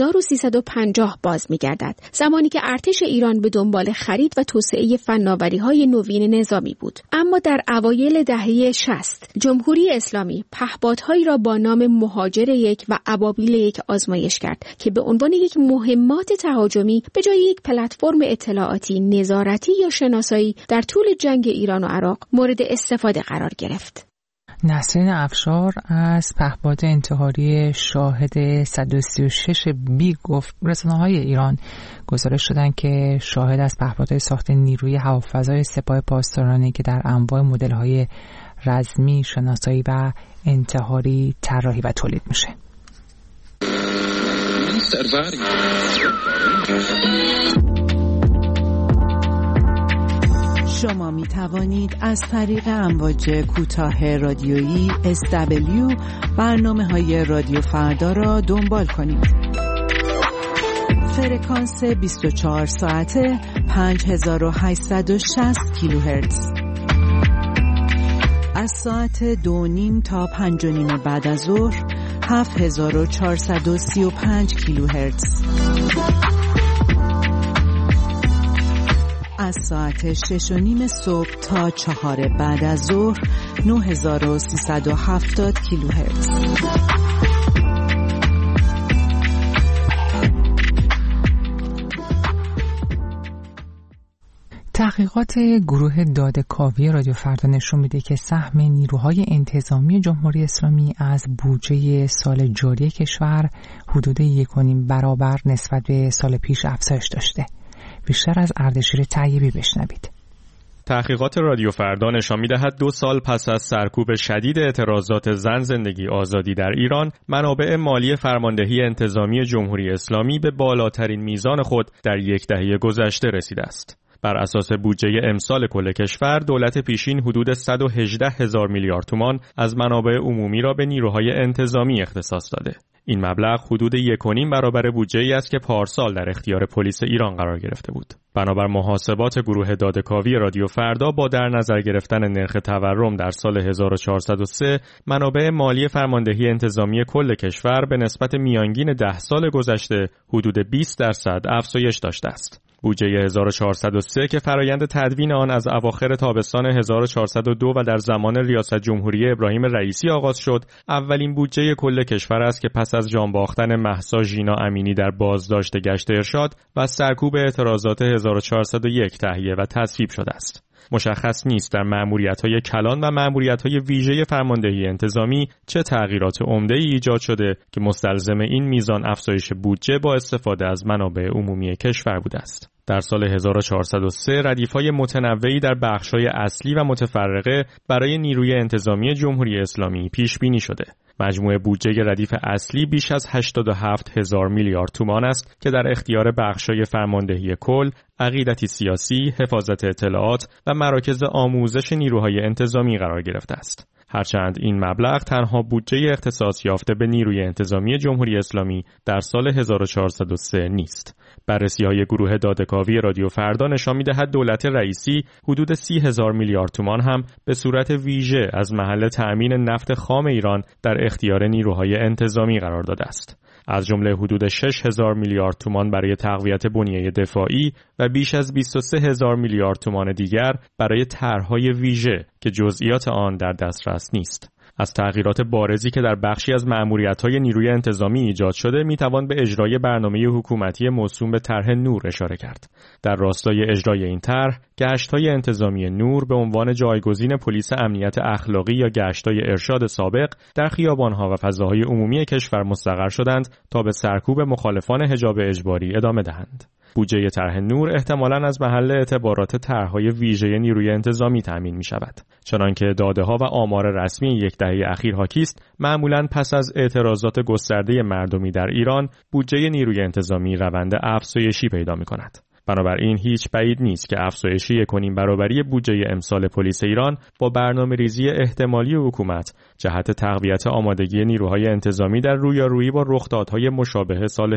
1350 باز می‌گردد، زمانی که ارتش ایران به دنبال خرید و توسعه فناوری‌های نوین نظامی بود. اما در اوایل دهه 60 جمهوری اسلامی پهپادهایی را با نام مهاجر هاجر 1 و ابابیل 1 آزمایش کرد که به عنوان یک مهمات تهاجمی به جای یک پلتفرم اطلاعاتی، نظارتی یا شناسایی در طول جنگ ایران و عراق مورد استفاده قرار گرفت. نسرین افشار از پهپاد انتحاری شاهد 136 بی گفت رسانه‌های ایران گزارش دادند که شاهد از پهپادهای ساخت نیروی هوافضای سپاه پاسدارانی که در انواع مدل‌های رزمی، شناسایی و انتحاری طراحی و تولید میشه. شما می توانید از طریق امواج کوتاه رادیویی SW برنامه‌های رادیو فردا را دنبال کنید. فرکانس 24 ساعته 5860 کیلوهرتز. از ساعت 2:30 تا 5:30 بعد از ظهر 7435 کیلوهرتز. از ساعت 6:30 صبح تا 4 بعد از ظهر 9370 کیلوهرتز. تحقیقات گروه داده‌کاوی رادیو فردا نشون میده که سهم نیروهای انتظامی جمهوری اسلامی از بودجه سال جاری کشور حدود 1.5 برابر نسبت به سال پیش افزایش داشته. بیشتر از اردشیر طیبی بشنوید. تحقیقات رادیو فردا نشان می‌دهد 2 سال پس از سرکوب شدید اعتراضات زن زندگی آزادی در ایران، منابع مالی فرماندهی انتظامی جمهوری اسلامی به بالاترین میزان خود در 10 دهه گذشته رسیده است. بر اساس بودجه امسال کل کشور، دولت پیشین حدود 118,000 میلیارد تومان از منابع عمومی را به نیروهای انتظامی اختصاص داده. این مبلغ حدود 1.5 برابر بودجه‌ای است که پارسال در اختیار پلیس ایران قرار گرفته بود. بنابر محاسبات گروه داده‌کاوی رادیو فردا، با در نظر گرفتن نرخ تورم در سال 1403، منابع مالی فرماندهی انتظامی کل کشور به نسبت میانگین 10 سال گذشته حدود 20% افزایش داشته است. بودجه 1403 که فرایند تدوین آن از اواخر تابستان 1402 و در زمان ریاست جمهوری ابراهیم رئیسی آغاز شد، اولین بودجه کل کشور است که پس از جان باختن مهسا ژینا امینی در بازداشت گشت ارشاد و سرکوب اعتراضات 1401 تهیه و تصویب شده است. مشخص نیست در مأموریت‌های کلان و مأموریت‌های ویژه فرماندهی انتظامی چه تغییرات عمده‌ای ایجاد شده که مستلزم این میزان افزایش بودجه با استفاده از منابع عمومی کشور بوده است. در سال 1403 ردیف‌های متنوعی در بخش‌های اصلی و متفرقه برای نیروی انتظامی جمهوری اسلامی پیش بینی شده. مجموع بودجه ردیف اصلی بیش از 87,000 میلیارد تومان است که در اختیار بخش‌های فرماندهی کل، عقیدتی سیاسی، حفاظت اطلاعات و مراکز آموزش نیروهای انتظامی قرار گرفته است. هرچند این مبلغ تنها بودجه اختصاص یافته به نیروی انتظامی جمهوری اسلامی در سال 1403 نیست. بررسی‌های گروه داده‌کاوی رادیو فردا نشان می‌دهد دولت رئیسی حدود 30,000 میلیارد تومان هم به صورت ویژه از محل تأمین نفت خام ایران در اختیار نیروهای انتظامی قرار داده است. از جمله حدود 6,000 میلیارد تومان برای تقویت بنیه دفاعی و بیش از 23,000 میلیارد تومان دیگر برای طرح‌های ویژه که جزئیات آن در دسترس نیست. از تغییرات بارزی که در بخشی از مأموریت‌های نیروی انتظامی ایجاد شده میتوان به اجرای برنامه حکومتی موسوم به طرح نور اشاره کرد. در راستای اجرای این طرح، گشت‌های انتظامی نور به عنوان جایگزین پلیس امنیت اخلاقی یا گشت‌های ارشاد سابق در خیابان‌ها و فضاهای عمومی کشور مستقر شدند تا به سرکوب مخالفان حجاب اجباری ادامه دهند. بودجه طرح نور احتمالاً از محل اعتبارات طرح‌های ویژه نیروی انتظامی تأمین می‌شود. چنانکه داده‌ها و آمار رسمی 10 دهه اخیر حاکی است، معمولاً پس از اعتراضات گسترده مردمی در ایران، بودجه نیروی انتظامی روند افزایشی پیدا می‌کند. بنابراین هیچ بعید نیست که افزایش 1.5 برابری بودجه امسال پلیس ایران با برنامه‌ریزی احتمالی حکومت جهت تقویت آمادگی نیروهای انتظامی در رویارویی با رخدادهای مشابه سال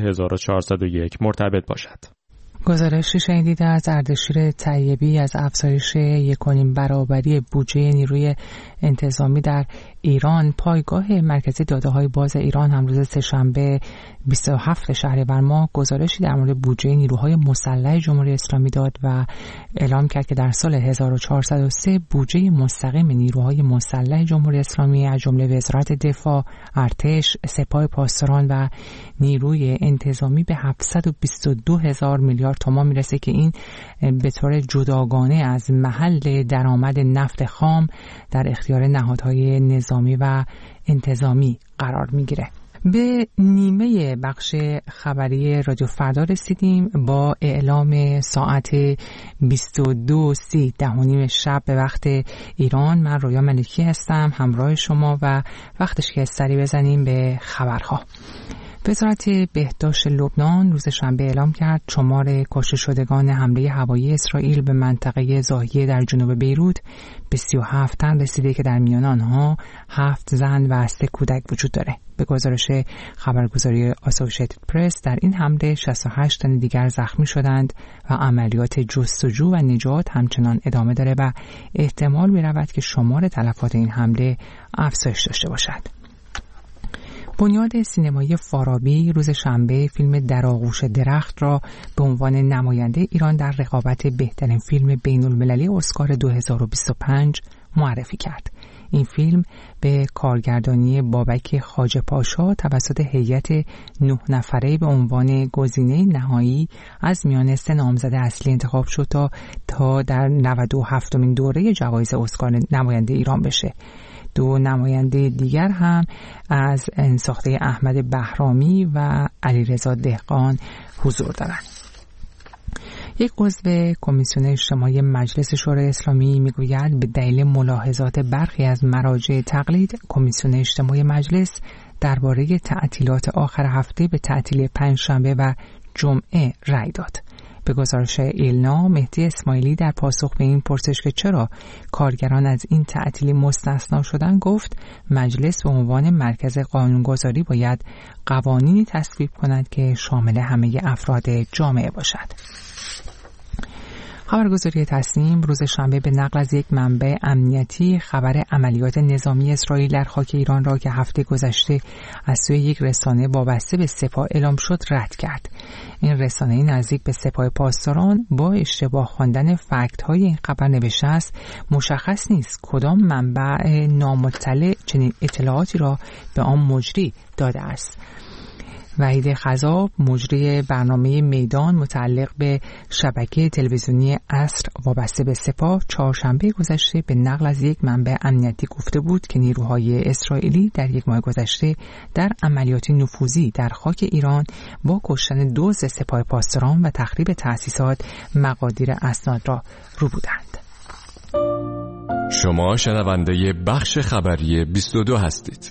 1401 مرتبط باشد. گزارشی شنیدید از اردشیر طیبی از افزایش 1.5 برابری بودجه نیروی انتظامی در ایران، پایگاه مرکزی داده‌های باز ایران هم روز سه‌شنبه 27 شهریور ماه گزارشی در مورد بودجه نیروهای مسلح جمهوری اسلامی داد و اعلام کرد که در سال 1403 بودجه مستقیم نیروهای مسلح جمهوری اسلامی از جمله وزارت دفاع، ارتش، سپاه پاسداران و نیروی انتظامی به 722,000 میلیارد تومان میرسه که این به طور جداگانه از محل درآمد نفت خام در اختیار نهادهای نظامی و انتظامی قرار میگیره. به نیمه بخش خبری رادیو فردا رسیدیم با اعلام ساعت 22:30 10:30 شب به وقت ایران. من رویا ملکی هستم همراه شما و وقتش که سری بزنیم به خبرها. وزارت بهداشت لبنان روز شنبه اعلام کرد شمار کشته شدگان حمله هوایی اسرائیل به منطقه زاهیه در جنوب بیروت به 37 تن رسیده که در میان آنها 7 زن و 3 کودک وجود داره. به گزارش خبرگزاری اسوسییتد پرس در این حمله 68 تن دیگر زخمی شدند و عملیات جستجو و نجات همچنان ادامه داره و احتمال می‌رود که شمار تلفات این حمله افزایش داشته باشد. بنیاد سینمایی فارابی روز شنبه فیلم در آغوش درخت را به عنوان نماینده ایران در رقابت بهترین فیلم بین‌المللی اسکار 2025 معرفی کرد. این فیلم به کارگردانی بابک خواجه پاشا توسط هیئت 9 نفره به عنوان گزینه نهایی از میان 3 نامزد اصلی انتخاب شد تا در 97مین دوره جوایز اسکار نماینده ایران بشه. 2 نماینده دیگر هم از ساخته احمد بهرامی و علیرضا دهقان حضور دارند. یک عضو کمیسیون اجتماعی مجلس شورای اسلامی میگوید به دلیل ملاحظات برخی از مراجع تقلید کمیسیون اجتماعی مجلس درباره تعطیلات آخر هفته به تعطیل پنجشنبه و جمعه رأی داد. به گزارش ایلنا، مهدی اسماعیلی در پاسخ به این پرسش که چرا کارگران از این تعطیلی مستثنا شدن گفت مجلس به عنوان مرکز قانونگذاری باید قوانینی تصویب کند که شامل همه افراد جامعه باشد. خبرگزاری تصنیم روز شنبه به نقل از یک منبع امنیتی خبر عملیات نظامی اسرائیل در خاک ایران را که هفته گذشته از سوی یک رسانه وابسته به سپاه اعلام شد رد کرد. این رسانه نزدیک به سپاه پاسداران با اشتباه خواندن فکت‌های این خبر نوشته است مشخص نیست کدام منبع نامطلع چنین اطلاعاتی را به آن مجری داده است. وحید خضاب مجری برنامه میدان متعلق به شبکه تلویزیونی عصر وابسته به سپاه چهارشنبه گذشته به نقل از یک منبع امنیتی گفته بود که نیروهای اسرائیلی در یک ماه گذشته در عملیاتی نفوذی در خاک ایران با کشتن 2 سپاه پاسداران و تخریب تأسیسات مقادیر اسناد را رو بودند. شما شنونده بخش خبری 22 هستید.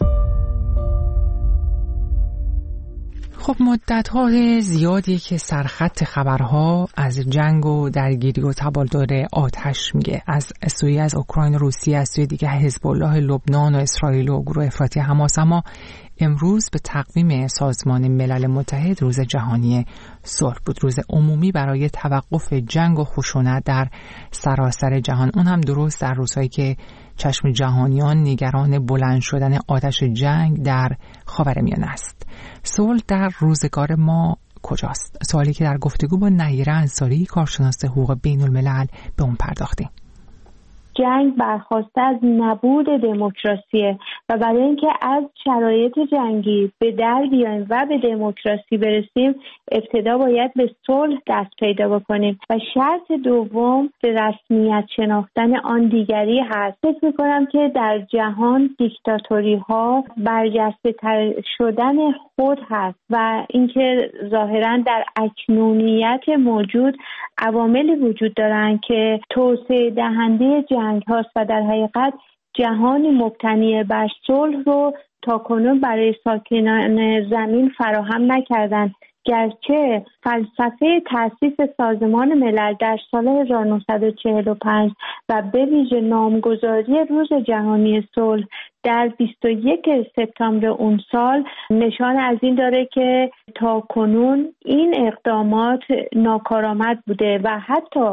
خب مدت‌های زیادی که سرخط خبرها از جنگ و درگیری و تبادل آتش میگه از سوی از اوکراین و روسیه، از سوی دیگه حزب الله لبنان و اسرائیل و گروه افراطی حماس، اما امروز به تقویم سازمان ملل متحد روز جهانی صلح بود، روز عمومی برای توقف جنگ و خشونت در سراسر جهان. اون هم درست در روزهایی که چشم جهانیان نگران بلند شدن آتش جنگ در خاورمیانه است. صلح در روزگار ما کجاست؟ سوالی که در گفتگو با نهیره انصاری کارشناس حقوق بین الملل به اون پرداختیم. جنگ برخواسته از نبود دموکراسیه و برای اینکه از شرایط جنگی به در بیایم و به دموکراسی برسیم ابتدا باید به صلح دست پیدا بکنیم و شرط دوم به رسمیت شناختن آن دیگری هست. فکر می‌کنم که در جهان دیکتاتوری ها برجسته تر شدن خود هست و اینکه ظاهراً در اکنونیت موجود عواملی وجود دارند که توسعه دهنده جنگ هاست و در حقیقت جهانی مبتنی بر صلح رو تاکنون برای ساکنان زمین فراهم نکردند. گرچه فلسفه تأسیس سازمان ملل در سال 1945 و به ویژه نامگذاری روز جهانی صلح در 21 سپتامبر اون سال نشان از این داره که تاکنون این اقدامات ناکارآمد بوده و حتی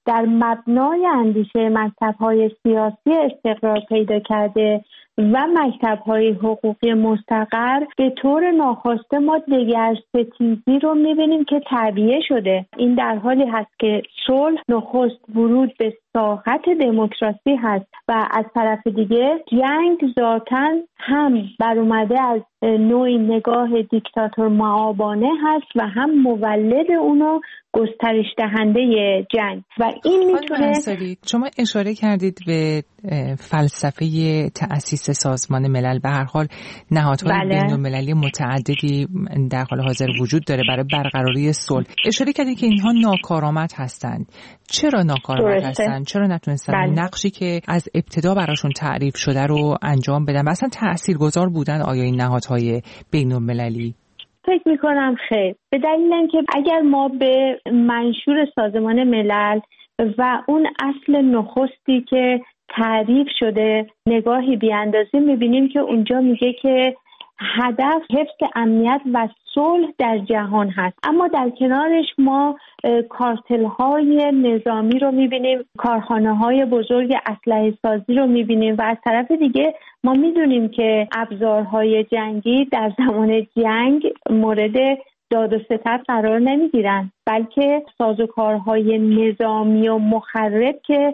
در مبنای اندیشه مکتب‌های سیاسی استقرار پیدا کرده و مکتب‌های حقوقی مستقر، به طور ناخواسته ما دگرستیزی رو می‌بینیم که تعبیه شده. این در حالی هست که صلح نخست ورود به ساحت دموکراسی هست و از طرف دیگه جنگ ذاتاً هم بر اومده از نوعی نگاه دیکتاتور معابانه هست و هم مولد اونو گسترش دهنده جنگ و این میتونه. شما اشاره کردید به فلسفه تأسیس سازمان ملل. به هر حال نهادهای بین‌المللی متعددی در حال حاضر وجود داره برای برقراری صلح. اشاره کردید که اینها ناکارآمد هستند. چرا ناکارآمد هستند؟ چرا نتونستن نقشی که از ابتدا براشون تعریف شده رو انجام بدن و اصلا تاثیرگذار بودن آیا این نهادهای بین‌المللی؟ فکر میکنم خیر، به دلیل اینکه اگر ما به منشور سازمان ملل و اون اصل نخستی که تعریف شده نگاهی بیاندازیم، میبینیم که اونجا میگه که هدف حفظ امنیت و صلح در جهان هست. اما در کنارش ما کارتل‌های نظامی رو می‌بینیم، کارخانه‌های بزرگ اسلحه سازی رو می‌بینیم و از طرف دیگه ما می‌دونیم که ابزارهای جنگی در زمان جنگ مورد داد و ستد قرار نمی‌گیرن، بلکه سازوکارهای نظامی و مخرب که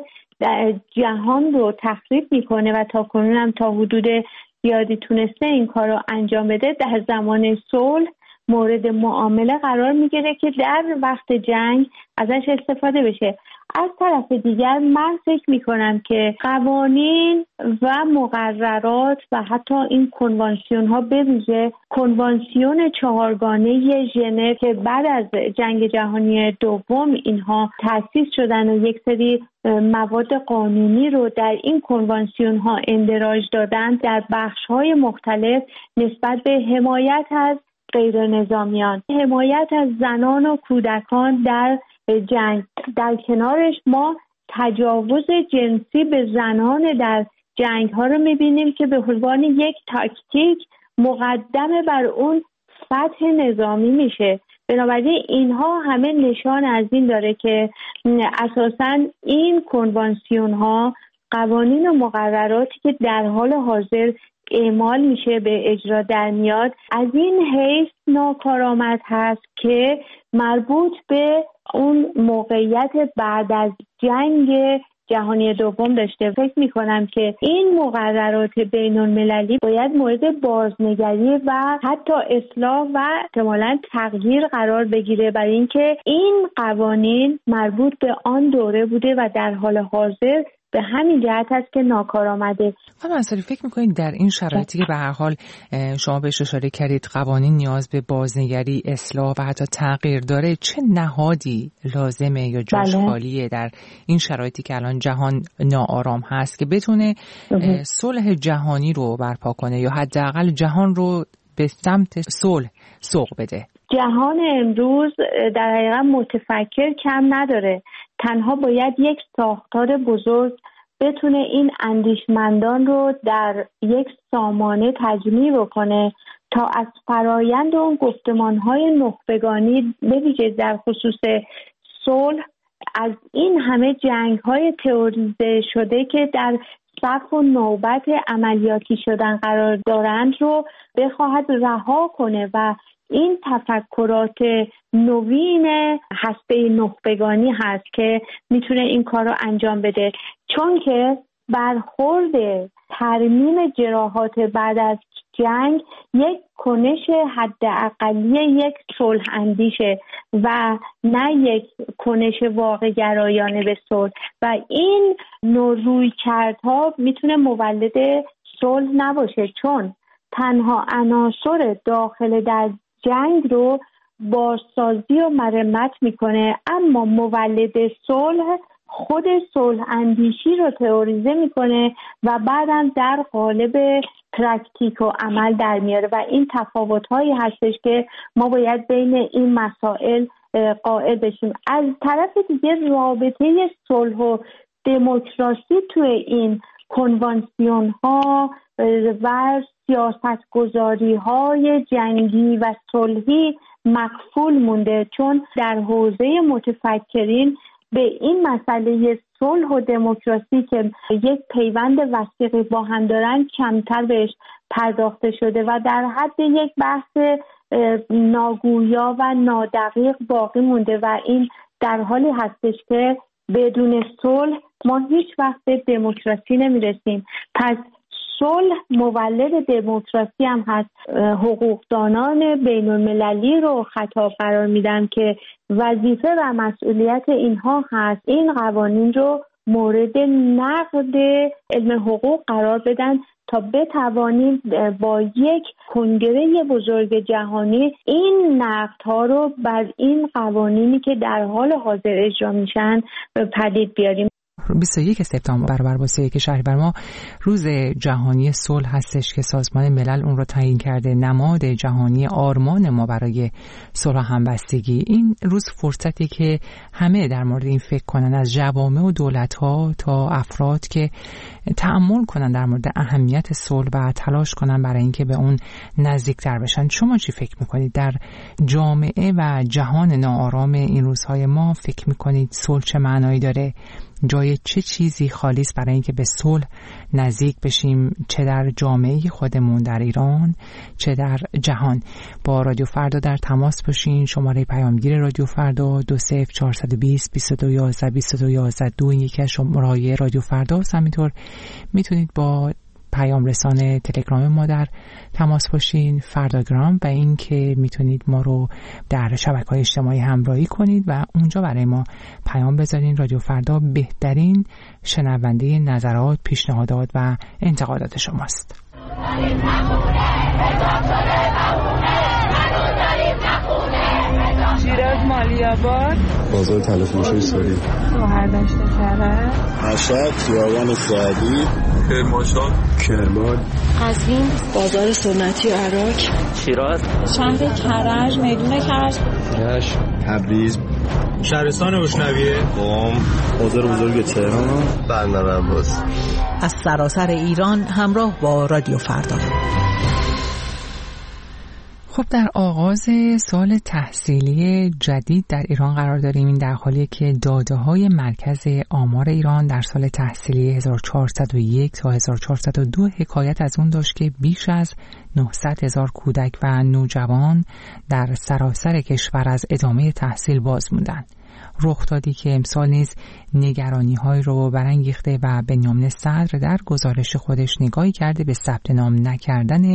جهان رو تخریب می‌کنه و تاکنون هم تا حدود زیادی تونسته این کار رو انجام بده، در زمان صلح مورد معامله قرار میگیره که در وقت جنگ ازش استفاده بشه. از طرف دیگر من فکر میکنم که قوانین و مقررات و حتی این کنوانسیون ها، به ویژه کنوانسیون چهارگانه ژنو که بعد از جنگ جهانی دوم اینها تأسیس شدن و یک سری مواد قانونی رو در این کنوانسیون ها اندراج دادن در بخش های مختلف نسبت به حمایت از غیر نظامیان، حمایت از زنان و کودکان در جنگ. در کنارش ما تجاوز جنسی به زنان در جنگ ها رو میبینیم که به عنوان یک تاکتیک مقدمه بر اون فتح نظامی میشه. بنابراین اینها همه نشان از این داره که اساساً این کنوانسیون ها، قوانین و مقرراتی که در حال حاضر اعمال میشه به اجرا در میاد، از این حیث ناکارآمد هست که مربوط به اون موقعیت بعد از جنگ جهانی دوم داشته. فکر میکنم که این مقررات بین المللی باید مورد بازنگری و حتی اصلاح و احتمالاً تغییر قرار بگیره، برای اینکه این قوانین مربوط به آن دوره بوده و در حال حاضر به همین جهت است که ناکارآمده. خانم انصاری، فکر می‌کنید در این شرایطی که به هر حال شما بهش اشاره کردید قوانین نیاز به بازنگری، اصلاح و حتی تغییر داره، چه نهادی لازمه یا جاش خالیه در این شرایطی که الان جهان ناآرام هست که بتونه صلح جهانی رو برپا کنه یا حداقل جهان رو به سمت صلح سوق بده؟ جهان امروز در حقیقت متفکر کم نداره. تنها باید یک ساختار بزرگ بتونه این اندیشمندان رو در یک سامانه تجمیع بکنه تا از فرایند اون گفتمان‌های نخبگانی، به ویژه در خصوص صلح، از این همه جنگ‌های تئوریزه شده که در صف و نوبت عملیاتی شدن قرار دارند رو بخواهد رها کنه و این تفکرات نوین هسته نخبگانی هست که میتونه این کار رو انجام بده، چون که برخورد ترمیم جراحات بعد از جنگ یک کنش حداقلی یک صلح اندیشه و نه یک کنش واقع گرایانه به صلح، و این نوع رویکردها میتونه مولد صلح نباشه، چون تنها عناصر داخل در جنگ رو بازسازی و مرمت میکنه، اما مولد صلح خود صلح اندیشی رو تئوریزه میکنه و بعداً در قالب پرکتیک و عمل در میاره و این تفاوت‌هایی هستش که ما باید بین این مسائل قائل بشیم. از طرف دیگه رابطه صلح و دموکراسی توی این کنوانسیون ها و سیاست گذاری های جنگی و صلحی مقفول مونده، چون در حوزه متفکرین به این مسئله صلح و دموکراسی که یک پیوند وثیقی با هم دارن کمتر بهش پرداخته شده و در حد یک بحث ناگویا و نادقیق باقی مونده و این در حالی هستش که بدون صلح ما هیچ وقت به دموکراسی نمیرسیم. پس صلح مولد دموکراسی هم هست. حقوقدانان بین المللی رو خطاب قرار میدم که وظیفه و مسئولیت اینها هست این قوانین رو مورد نقد علم حقوق قرار بدن تا بتوانیم با یک کنگره بزرگ جهانی این نقدها رو بر این قوانینی که در حال حاضر اجرا میشن پدید بیاریم. 21 سپتامبر برابر با 31 شهریور ما روز جهانی صلح هستش که سازمان ملل اون رو تعیین کرده نماد جهانی آرمان ما برای صلح و همبستگی. این روز فرصتی که همه در مورد این فکر کنن، از جوامع و دولت‌ها تا افراد که تأمل کنن در مورد اهمیت صلح و تلاش کنن برای اینکه به اون نزدیکتر بشن. شما چی فکر میکنید در جامعه و جهان ناآرام این روزهای ما؟ فکر میکنید صلح چه معنایی داره؟ جای چه چیزی خالیست برای اینکه به صلح نزدیک بشیم، چه در جامعه خودمون در ایران چه در جهان؟ با رادیو فردا در تماس باشین. شماره پیامگیر رادیو فردا 20420 2211 2211 2 یکی از شماره‌های رادیو فردا است. همینطور میتونید با پیام رسان تلگرام ما در تماس باشین، فرداگرام، و این که میتونید ما رو در شبکه‌های اجتماعی همراهی کنید و اونجا برای ما پیام بذارین. رادیو فردا بهترین شنونده نظرات، پیشنهادات و انتقادات شماست. شیراز مالی‌آباد، بازار تلفروشی ساری، شهردشت کرج، مشهد، خیابان سعدی، کرمانشاه، کرمان، قزوین، بازار سنتی عراق، شیراز، شهر کرج، میدون کرج، رشت، تبریز، شهرستان اشنویه، قم، بازار بزرگ تهران، بندر عباس. از سراسر ایران همراه با رادیو فردا. خب در آغاز سال تحصیلی جدید در ایران قرار داریم. این در حالیه که داده‌های مرکز آمار ایران در سال تحصیلی 1401 تا 1402 حکایت از اون داشت که بیش از 900,000 کودک و نوجوان در سراسر کشور از ادامه تحصیل باز موندن. رخ دادی که امسال نیز نگرانی‌های رو برانگیخته و بنیامین صدر در گزارش خودش نگاهی کرده به ثبت نام نکردن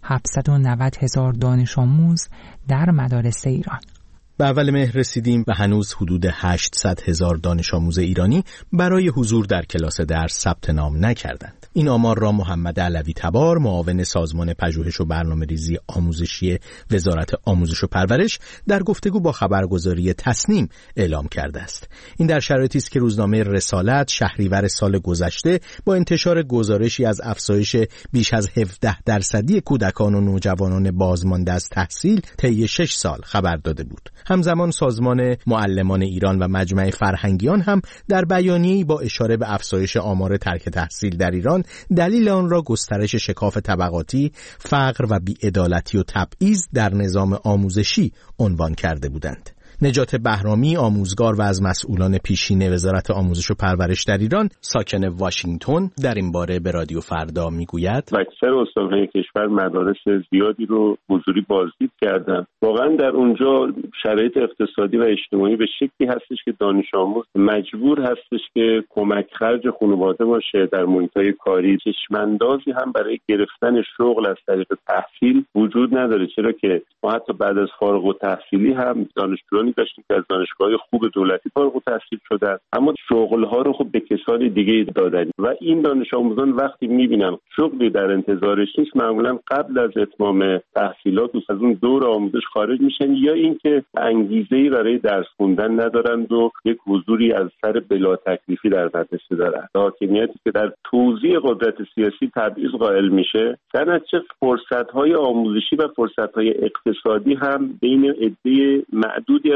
790,000 دانش آموز در مدارس ایران. به اول مهر رسیدیم و هنوز حدود 800,000 دانش آموز ایرانی برای حضور در کلاس درس ثبت نام نکردند. این آمار را محمد علوی تبار، معاون سازمان پژوهش و برنامه‌ریزی آموزشی وزارت آموزش و پرورش، در گفتگو با خبرگزاری تصنیم اعلام کرده است. این در شرایطی است که روزنامه رسالت شهریور سال گذشته با انتشار گزارشی از افزایش بیش از 17% کودکان و نوجوانان بازمانده از تحصیل طی 6 سال خبر داده بود. همزمان سازمان معلمان ایران و مجمع فرهنگیان هم در بیانیه‌ای با اشاره به افزایش آمار ترک تحصیل در ایران دلیل آن را گسترش شکاف طبقاتی، فقر و بی‌عدالتی و تبعیض در نظام آموزشی عنوان کرده بودند. نجات بهرامی، آموزگار و از مسئولان پیشین وزارت آموزش و پرورش در ایران، ساکن واشنگتن، در این باره به رادیو فردا میگوید: اکثر استان‌های کشور مدارس زیادی رو حضوری بازدید کردن. واقعا در اونجا شرایط اقتصادی و اجتماعی به شکلی هستش که دانش آموز مجبور هستش که کمک خرج خانواده باشه. در محیط‌های کاری چشم‌اندازی هم برای گرفتن شغل از طریق تحصیل وجود نداره، چرا که ما حتی بعد از فارغ التحصیلی هم دانشجویان داشتیم که از دانشگاه خوب دولتی فارغ التحصیل شدن، اما شغل‌ها رو خب به کسان دیگه دادن و این دانش آموزان وقتی می‌بینن شغلی در انتظارش نیست، معمولا قبل از اتمام تحصیلات از اون دور آموزش خارج میشن، یا اینکه انگیزه‌ای برای درس خوندن ندارند و یک حضوری از سر بلا تکلیفی در مدرسه دارند. حاکمیتی که در توزیع قدرت سیاسی تبعیض قائل میشه، در نتیجه فرصت‌های آموزشی و فرصت‌های اقتصادی هم بین عده معدودی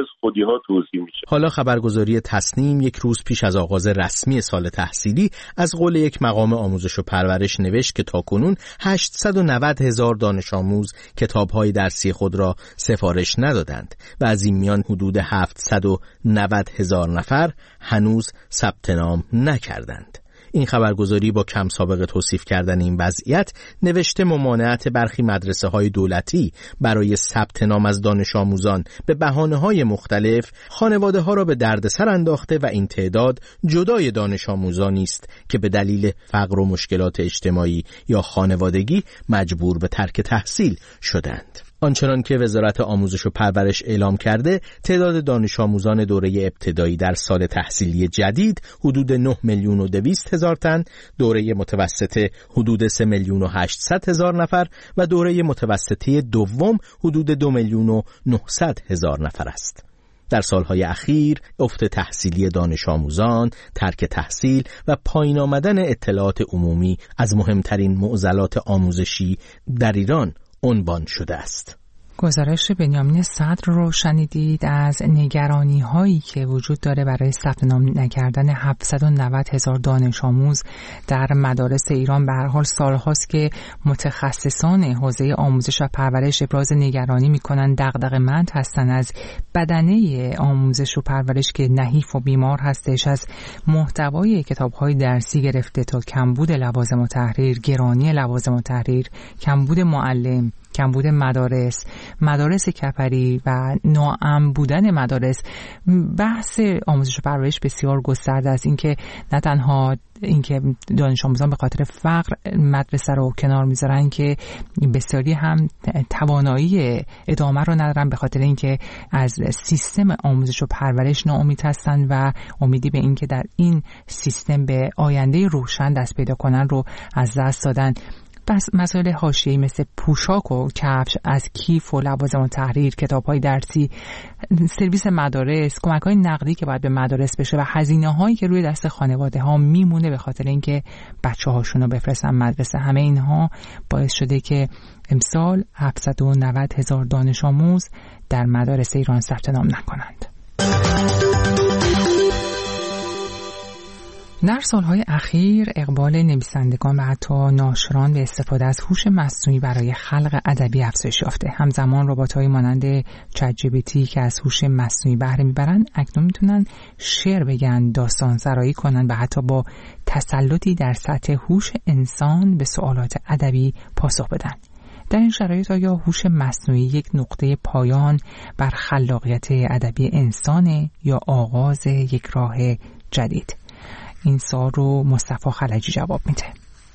از خودی‌ها توزیع میشه. حالا خبرگزاری تصنیم یک روز پیش از آغاز رسمی سال تحصیلی از قول یک مقام آموزش و پرورش نوشت که تاکنون 890,000 دانش آموز کتاب‌های درسی خود را سفارش ندادند و از این میان حدود 790,000 نفر هنوز ثبت نام نکردند. این خبرگزاری با کم سابقه توصیف کردن این وضعیت نوشته ممانعت برخی مدرسه‌های دولتی برای ثبت نام از دانش آموزان به بهانه‌های مختلف خانواده‌ها را به دردسر انداخته و این تعداد جدای دانش آموزانی است که به دلیل فقر و مشکلات اجتماعی یا خانوادگی مجبور به ترک تحصیل شدند. آنچنان که وزارت آموزش و پرورش اعلام کرده، تعداد دانش آموزان دوره ابتدایی در سال تحصیلی جدید حدود 9,200,000 تن، دوره متوسطه حدود 3,800,000 نفر و دوره متوسطه دوم حدود 2,900,000 نفر است. در سالهای اخیر افت تحصیلی دانش آموزان، ترک تحصیل و پایین آمدن اطلاعات عمومی از مهمترین معضلات آموزشی در ایران عنوان شده است. گزارش بنیامین صدر رو شنیدید از نگرانی هایی که وجود داره برای ثبت نام نکردن 790,000 دانش آموز در مدارس ایران. به هر حال سالهاست که متخصصان حوزه آموزش و پرورش ابراز نگرانی میکنن، دغدغه‌مند هستن از بدنه آموزش و پرورش که نحیف و بیمار هستش، از محتوای کتاب‌های درسی گرفته تا کمبود لوازم و تحریر، گرانی لوازم و تحریر، کمبود معلم، کمبود مدارس کپری و ناامن بودن مدارس. بحث آموزش و پرورش بسیار گسترده است. اینکه نه تنها اینکه دانش آموزان به خاطر فقر مدرسه رو کنار میذارن، که بسیاری هم توانایی ادامه رو ندارن به خاطر اینکه از سیستم آموزش و پرورش ناامید هستن و امیدی به اینکه در این سیستم به آینده روشن دست پیدا کنن رو از دست دادن. پس مسائل حاشیه‌ای مثل پوشاک و کفش از کیف و لوازم و تحریر، کتاب‌های درسی، سرویس مدارس، کمک‌های نقدی که باید به مدارس بشه و هزینه‌هایی که روی دست خانواده‌ها میمونه به خاطر اینکه بچه‌هاشون رو بفرستن مدرسه، همه اینها باعث شده که امسال 790,000 دانش آموز در مدارس ایران ثبت نام نکنند. در سالهای اخیر اقبال نویسندگان و حتی ناشران به استفاده از هوش مصنوعی برای خلق ادبی افزایش یافته. همزمان ربات‌های مانند چت جی پی تی که از هوش مصنوعی بهره میبرن اکنون میتونن شعر بگن، داستان سرایی کنن و حتی با تسلطی در سطح هوش انسان به سوالات ادبی پاسخ بدن. در این شرایط آیا هوش مصنوعی یک نقطه پایان بر خلاقیت ادبی انسانه یا آغاز یک راه جدید؟ این سوال رو مصطفی خلجی جواب میده.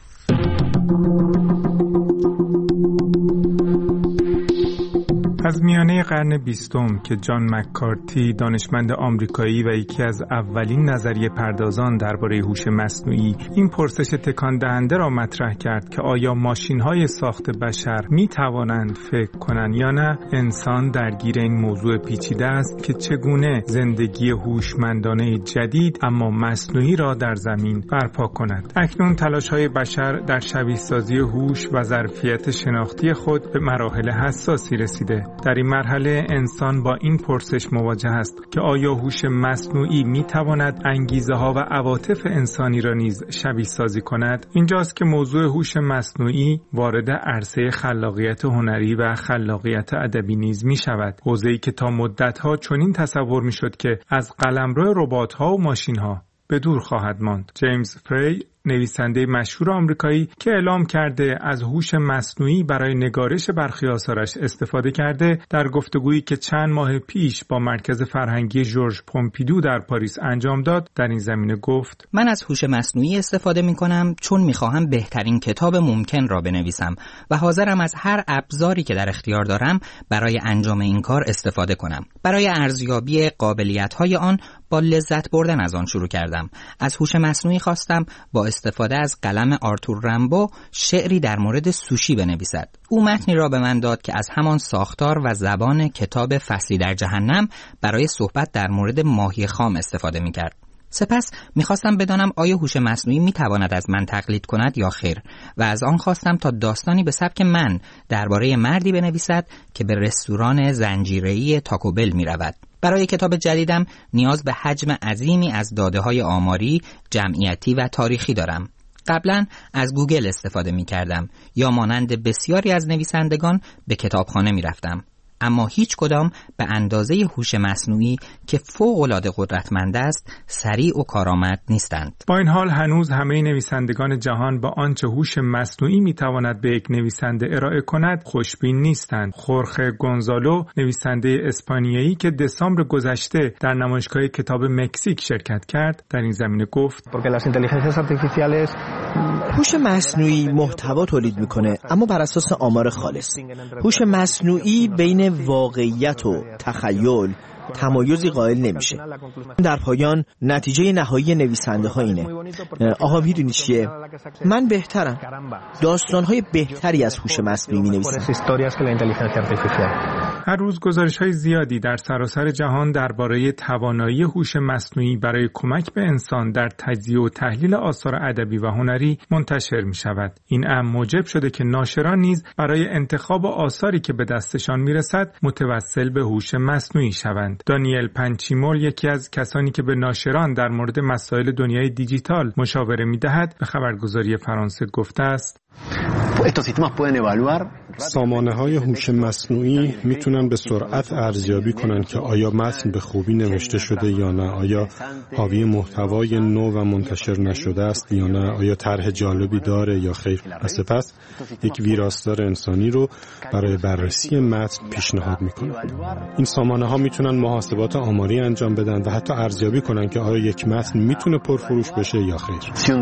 از میانه قرن 20 که جان مککارتی دانشمند آمریکایی و یکی از اولین نظریه پردازان درباره هوش مصنوعی این پرسش تکان دهنده را مطرح کرد که آیا ماشین‌های ساخت بشر می توانند فکر کنند یا نه، انسان درگیر این موضوع پیچیده است که چگونه زندگی هوشمندانه جدید اما مصنوعی را در زمین برپا کند. اکنون تلاش‌های بشر در شبیه‌سازی هوش و ظرفیت شناختی خود به مراحل حساسی رسیده. در این مرحله انسان با این پرسش مواجه است که آیا هوش مصنوعی میتواند انگیزه ها و عواطف انسانی را نیز شبیه سازی کند؟ اینجاست که موضوع هوش مصنوعی وارد عرصه خلاقیت هنری و خلاقیت ادبی نیز می شود. حوزه‌ای که تا مدت‌ها چنین تصور می‌شد که از قلمرو ربات‌ها و ماشین‌ها به دور خواهد ماند. جیمز فری، نویسنده مشهور آمریکایی که اعلام کرده از هوش مصنوعی برای نگارش برخی آثارش استفاده کرده، در گفتگویی که چند ماه پیش با مرکز فرهنگی ژورژ پومپیدو در پاریس انجام داد، در این زمینه گفت: من از هوش مصنوعی استفاده می‌کنم چون می‌خواهم بهترین کتاب ممکن را بنویسم و حاضرم از هر ابزاری که در اختیار دارم برای انجام این کار استفاده کنم. برای ارزیابی قابلیت‌های آن با لذت بردن از آن شروع کردم. از هوش مصنوعی خواستم با استفاده از قلم آرتور رمبو شعری در مورد سوشی بنویسد. او متنی را به من داد که از همان ساختار و زبان کتاب فصلی در جهنم برای صحبت در مورد ماهی خام استفاده می‌کرد. سپس می‌خواستم بدانم آیا هوش مصنوعی می‌تواند از من تقلید کند یا خیر و از آن خواستم تا داستانی به سبک من درباره مردی بنویسد که به رستوران زنجیره‌ای تاکو بل می‌رود. برای کتاب جدیدم نیاز به حجم عظیمی از داده‌های آماری، جمعیتی و تاریخی دارم. قبلا از گوگل استفاده می کردم یا مانند بسیاری از نویسندگان به کتابخانه می رفتم. اما هیچ کدام به اندازه هوش مصنوعی که فوق‌العاده قدرتمند است سریع و کارآمد نیستند. با این حال هنوز همه نویسندگان جهان با آنچه هوش مصنوعی میتواند به یک نویسنده ارائه کند خوشبین نیستند. خورخه گونزالو، نویسنده اسپانیایی که دسامبر گذشته در نمایشگاه کتاب مکزیک شرکت کرد، در این زمینه گفت: هوش مصنوعی محتوا تولید میکنه اما بر اساس آمار خالص. هوش مصنوعی بین واقعیت و تخیل تمایزی قائل نمیشه. در پایان نتیجه نهایی نویسنده ها اینه. آها میدونی چیه؟ من بهترم. داستان‌های بهتری از هوش مصنوعی می‌نویسم. هر روز گزارش‌های زیادی در سراسر جهان درباره توانایی هوش مصنوعی برای کمک به انسان در تجزیه و تحلیل آثار ادبی و هنری منتشر می‌شود. این امر موجب شده که ناشران نیز برای انتخاب آثاری که به دستشان می‌رسد متوسل به هوش مصنوعی شوند. دانیل پنچیمول، یکی از کسانی که به ناشران در مورد مسائل دنیای دیجیتال مشاوره می‌دهد، به خبرگزاری فرانسه گفته است: سامانه‌های هوش مصنوعی میتونن به سرعت ارزیابی کنن که آیا متن به خوبی نوشته شده یا نه، آیا حاوی محتوای نو و منتشر نشده است یا نه، آیا طرح جالبی داره یا خیر، و سپس یک ویراستار انسانی رو برای بررسی متن پیشنهاد میکنن. این سامانه‌ها میتونن محاسبات آماری انجام بدن و حتی ارزیابی کنن که آیا یک متن میتونه پرفروش بشه یا خیر.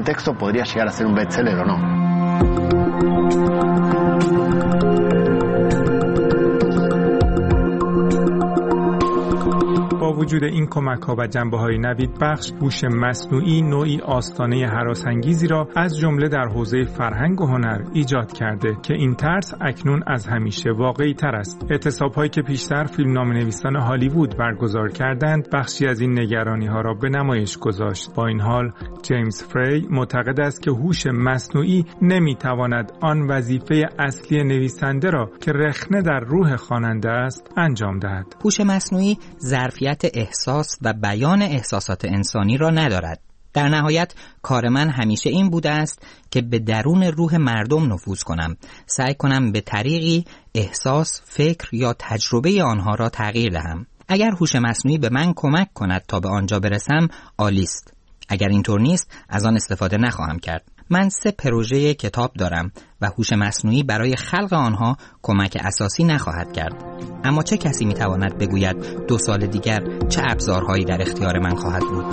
با وجود این کمک‌ها و جنبه‌های نوید بخش، هوش مصنوعی نوعی آستانه هراس‌انگیزی را از جمله در حوزه فرهنگ و هنر ایجاد کرده که این ترس اکنون از همیشه واقعی‌تر است. اعتصاب‌هایی که پیشتر فیلمنامه‌نویسان هالیوود برگزار کردند، بخشی از این نگرانی‌ها را به نمایش گذاشت. با این حال، جیمز فری معتقد است که هوش مصنوعی نمی‌تواند آن وظیفه اصلی نویسنده را که رخنه در روح خواننده است انجام دهد. هوش مصنوعی ظرفیت احساس و بیان احساسات انسانی را ندارد. در نهایت کار من همیشه این بوده است که به درون روح مردم نفوذ کنم، سعی کنم به طریقی احساس، فکر یا تجربه آنها را تغییر دهم. اگر هوش مصنوعی به من کمک کند تا به آنجا برسم، عالی است. اگر اینطور نیست، از آن استفاده نخواهم کرد. من 3 پروژه کتاب دارم و هوش مصنوعی برای خلق آنها کمک اساسی نخواهد کرد. اما چه کسی میتواند بگوید 2 سال دیگر چه ابزارهایی در اختیار من خواهد بود؟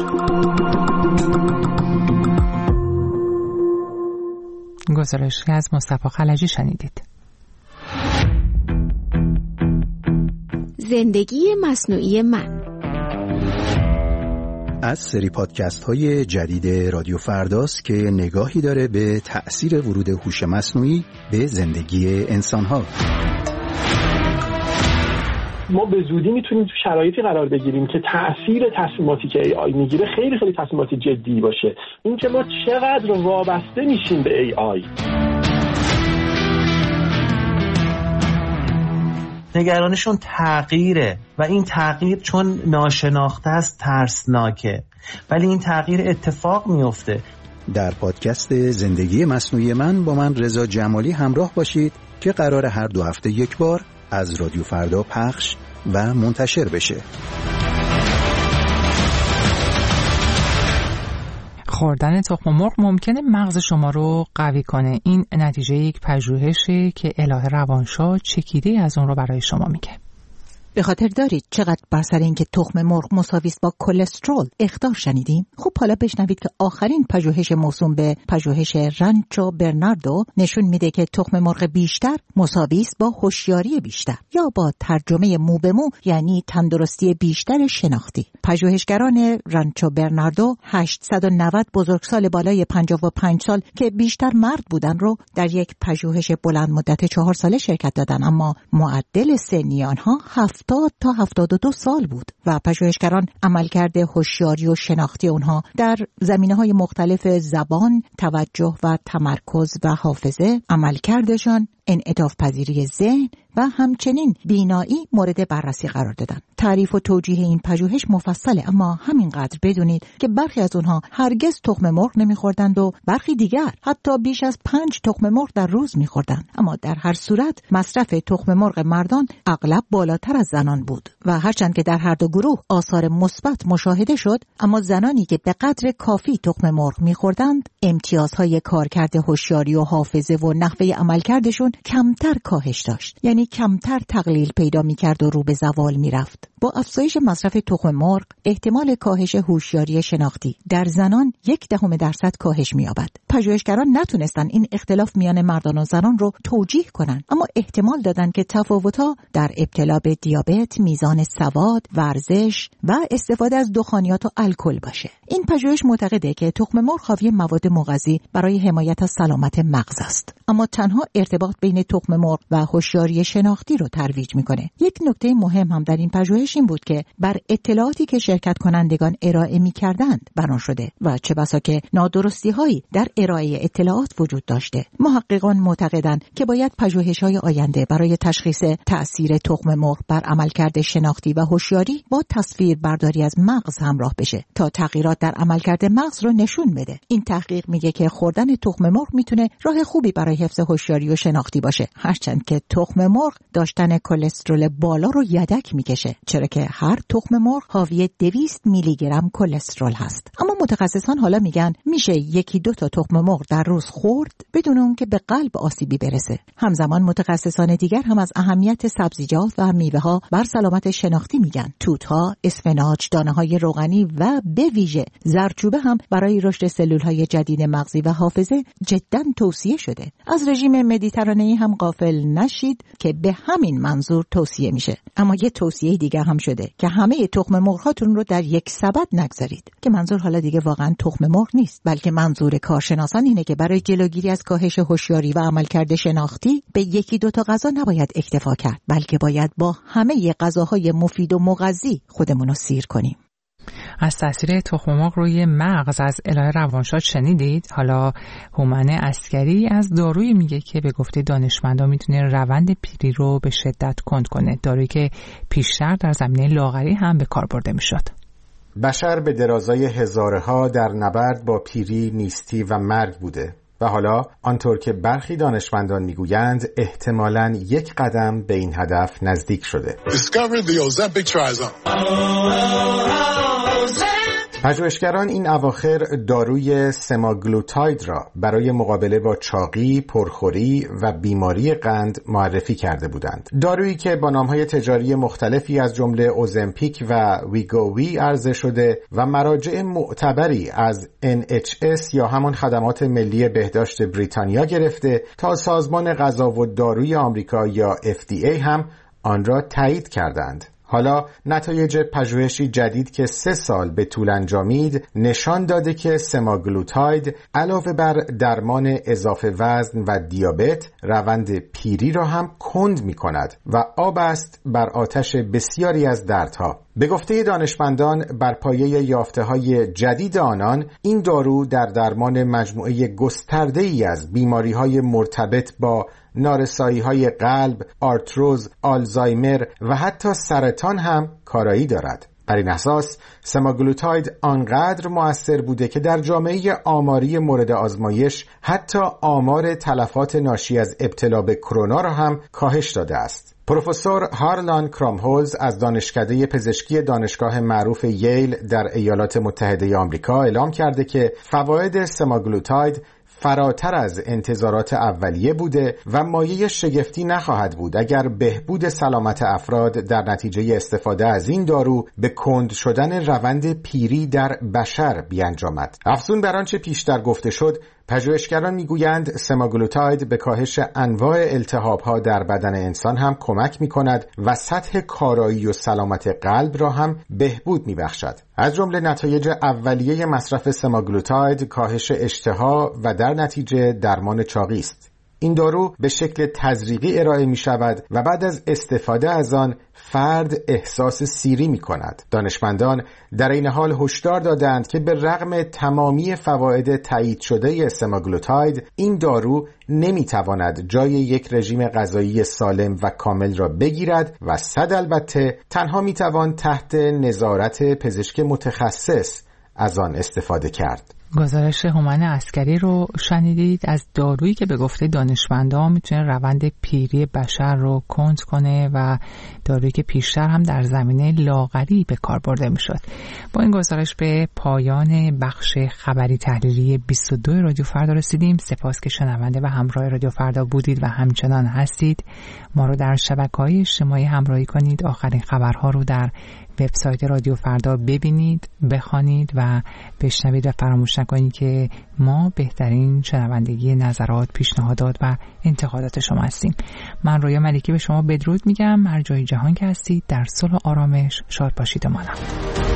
گزارشی از مصطفی خلجی شنیدید. زندگی مصنوعی من از سری پادکست های جدید رادیو فرداست که نگاهی داره به تأثیر ورود هوش مصنوعی به زندگی انسان ها. ما به زودی میتونیم تو شرایطی قرار بگیریم که تأثیر تصمیماتی که AI میگیره خیلی خیلی تصمیمات جدی باشه. این که ما چقدر وابسته میشیم به AI. نگرانشون تغییره و این تغییر چون ناشناخته است ترسناکه، ولی این تغییر اتفاق میفته. در پادکست زندگی مصنوعی من با من رضا جمالی همراه باشید که قرار هر 2 هفته یک بار از رادیو فردا پخش و منتشر بشه. خوردن تخم مرغ ممکنه مغز شما رو قوی کنه. این نتیجه یک پژوهشه که الهه روانشاه چکیده از اون رو برای شما میگه. به خاطر دارید چقدر بر سر اینکه تخم مرغ مساوی است با کلسترول اخطار شنیدیم؟ خب حالا بشنوید که آخرین پژوهش موسوم به پژوهش رانچو برناردو نشون میده که تخم مرغ بیشتر مساوی است با هوشیاری بیشتر، یا با ترجمه مو به مو یعنی تندرستی بیشتر شناختی. پژوهشگران رانچو برناردو 890 بزرگسال بالای 55 سال که بیشتر مرد بودن رو در یک پژوهش بلند مدت 4 ساله شرکت دادن، اما معدل سنی آنها 70 تا 72 سال بود و پژوهشگران عملکرد هوشیاری و شناختی اونها در زمینه‌های مختلف زبان، توجه و تمرکز و حافظه، عملکردشان، انعطاف پذیری ذهن و همچنین بینایی مورد بررسی قرار دادن. تعریف و توجیه این پژوهش مفصله، اما همینقدر بدونید که برخی از اونها هرگز تخم مرغ نمیخوردند و برخی دیگر حتی بیش از 5 تخم مرغ در روز میخوردند. اما در هر صورت مصرف تخم مرغ مردان اغلب بالاتر از زنان بود و هرچند که در هر دو گروه آثار مثبت مشاهده شد، اما زنانی که به قدر کافی تخم مرغ میخوردند امتیازهای کارکرد هوشیاری و حافظه و نحوه عملکردشون کمتر کاهش داشت، یعنی کمتر تقلیل پیدا میکرد و رو به زوال میرفت. با افزایش مصرف تخم مرغ احتمال کاهش هوشیاری شناختی در زنان 0.1% کاهش می‌یابد. پژوهشگران نتونستن این اختلاف میان مردان و زنان رو توجیه کنن، اما احتمال دادن که تفاوت‌ها در ابتلا به دیابت، میزان سواد، ورزش و استفاده از دخانیات و الکل باشه. این پژوهش معتقده که تخم مرغ حاوی مواد مغذی برای حمایت از سلامت مغز است، اما تنها ارتباط بین تخم مرغ و هوشیاری شناختی رو ترویج میکنه. یک نکته مهم هم در این پژوهش این بود که بر اطلاعاتی که شرکت کنندگان ارائه میکردند بنا شده و چه بسا که نادرستی‌هایی در ارائه اطلاعات وجود داشته. محققان معتقدند که باید پژوهش‌های آینده برای تشخیص تأثیر تخم مرغ بر عملکرد شناختی و هوشیاری با تصویر برداری از مغز همراه بشه تا تغییرات در عملکرد مغز رو نشون بده. این تحقیق میگه که خوردن تخم مرغ میتونه راه خوبی برای حفظ هوشیاری و شناختی باشه، هرچند که تخم مرغ داشتن کلسترول بالا رو یدک میکشه، چرا که هر تخم مرغ حاوی 200 میلی گرم کلسترول هست. اما متخصصان حالا میگن میشه 1-2 تا تخم مرغ در روز خورد بدون اون که به قلب آسیبی برسه. همزمان متخصصان دیگر هم از اهمیت سبزیجات و میوه‌ها بر سلامت شناختی میگن. توت‌ها، اسفناج، دانه‌های روغنی و به ویژه زردچوبه هم برای رشد سلول‌های جدید مغزی و حافظه جداً توصیه شده. از رژیم مدیترانه‌ای هم غافل نشید که به همین منظور توصیه میشه. اما یه توصیه دیگه هم شده که همه تخم مرغ‌هاتون رو در یک سبد نگذارید، که منظور حالا دیگه واقعاً تخم مرغ نیست، بلکه منظور کارشناسان اینه که برای جلوگیری از کاهش هوشیاری و عملکرد شناختی به 1-2 تا غذا نباید اکتفا کرد، بلکه باید با همه غذاهای مفید و مغذی خودمون رو سیر کنیم. از تاثیر تخم مرغ روی مغز از الهه روانشاد شنیدید؟ حالا هومن عسکری از دارویی میگه که به گفته دانشمندان میتونه روند پیری رو به شدت کند کنه، دارویی که پیشتر در زمینه لاغری هم به کار برده میشد. بشر به درازای هزارها در نبرد با پیری، نیستی و مرگ بوده و حالا آنطور که برخی دانشمندان میگویند احتمالاً 1 قدم به این هدف نزدیک شده. پژوهشگران این اواخر داروی سماگلوتاید را برای مقابله با چاقی، پرخوری و بیماری قند معرفی کرده بودند. دارویی که با نام‌های تجاری مختلفی از جمله اوزمپیک و ویگووی عرضه شده و مراجع معتبری از NHS یا همان خدمات ملی بهداشت بریتانیا گرفته تا سازمان غذا و داروی آمریکا یا FDA هم آن را تایید کردند. حالا نتایج پژوهشی جدید که 3 سال به طول انجامید نشان داده که سماگلوتاید علاوه بر درمان اضافه وزن و دیابت روند پیری را هم کند می کند و آب است بر آتش بسیاری از دردها. به گفته دانشمندان بر پایه یافته‌های جدید آنان این دارو در درمان مجموعه گسترده‌ای از بیماری‌های مرتبط با نارسایی‌های قلب، آرتروز، آلزایمر و حتی سرطان هم کارایی دارد. بر این اساس سماگلوتاید آنقدر مؤثر بوده که در جامعه آماری مورد آزمایش حتی آمار تلفات ناشی از ابتلا به کرونا را هم کاهش داده است. پروفسور هارلان کرامهولز از دانشکده پزشکی دانشگاه معروف ییل در ایالات متحده آمریکا اعلام کرده که فواید سماگلوتاید فراتر از انتظارات اولیه بوده و مایه شگفتی نخواهد بود اگر بهبود سلامت افراد در نتیجه استفاده از این دارو به کند شدن روند پیری در بشر بیانجامد. افزون بر آنچه پیشتر گفته شد، پژوهشگران میگویند سماگلوتاید به کاهش انواع التهاب‌ها در بدن انسان هم کمک می‌کند و سطح کارایی و سلامت قلب را هم بهبود می‌بخشد. از جمله نتایج اولیه مصرف سماگلوتاید کاهش اشتها و در نتیجه درمان چاقی است. این دارو به شکل تزریقی ارائه می شود و بعد از استفاده از آن فرد احساس سیری می کند. دانشمندان در این حال هشدار دادند که به رغم تمامی فواید تایید شده سماگلوتاید، این دارو نمی تواند جای یک رژیم غذایی سالم و کامل را بگیرد و صد البته تنها می توان تحت نظارت پزشک متخصص از آن استفاده کرد. گزارش هومن عسکری رو شنیدید از دارویی که به گفته دانشمندان میتونه روند پیری بشر رو کند کنه و دارویی که پیشتر هم در زمینه لاغری به کار برده میشد. با این گزارش به پایان بخش خبری تحلیلی 22 رادیو فردا رسیدیم. سپاس که شنونده و همراه رادیو فردا بودید و همچنان هستید. ما رو در شبکه‌های اجتماعی همراهی کنید. آخرین خبرها رو در وبسایت رادیو فردا ببینید، بخوانید و بشنوید و فراموش نکنید که ما بهترین شنوندگی نظرات، پیشنهادات و انتقادات شما هستیم. من رویا ملکی به شما بدرود میگم. هر جای جهان که هستید در صلح و آرامش شاد باشید و مانم.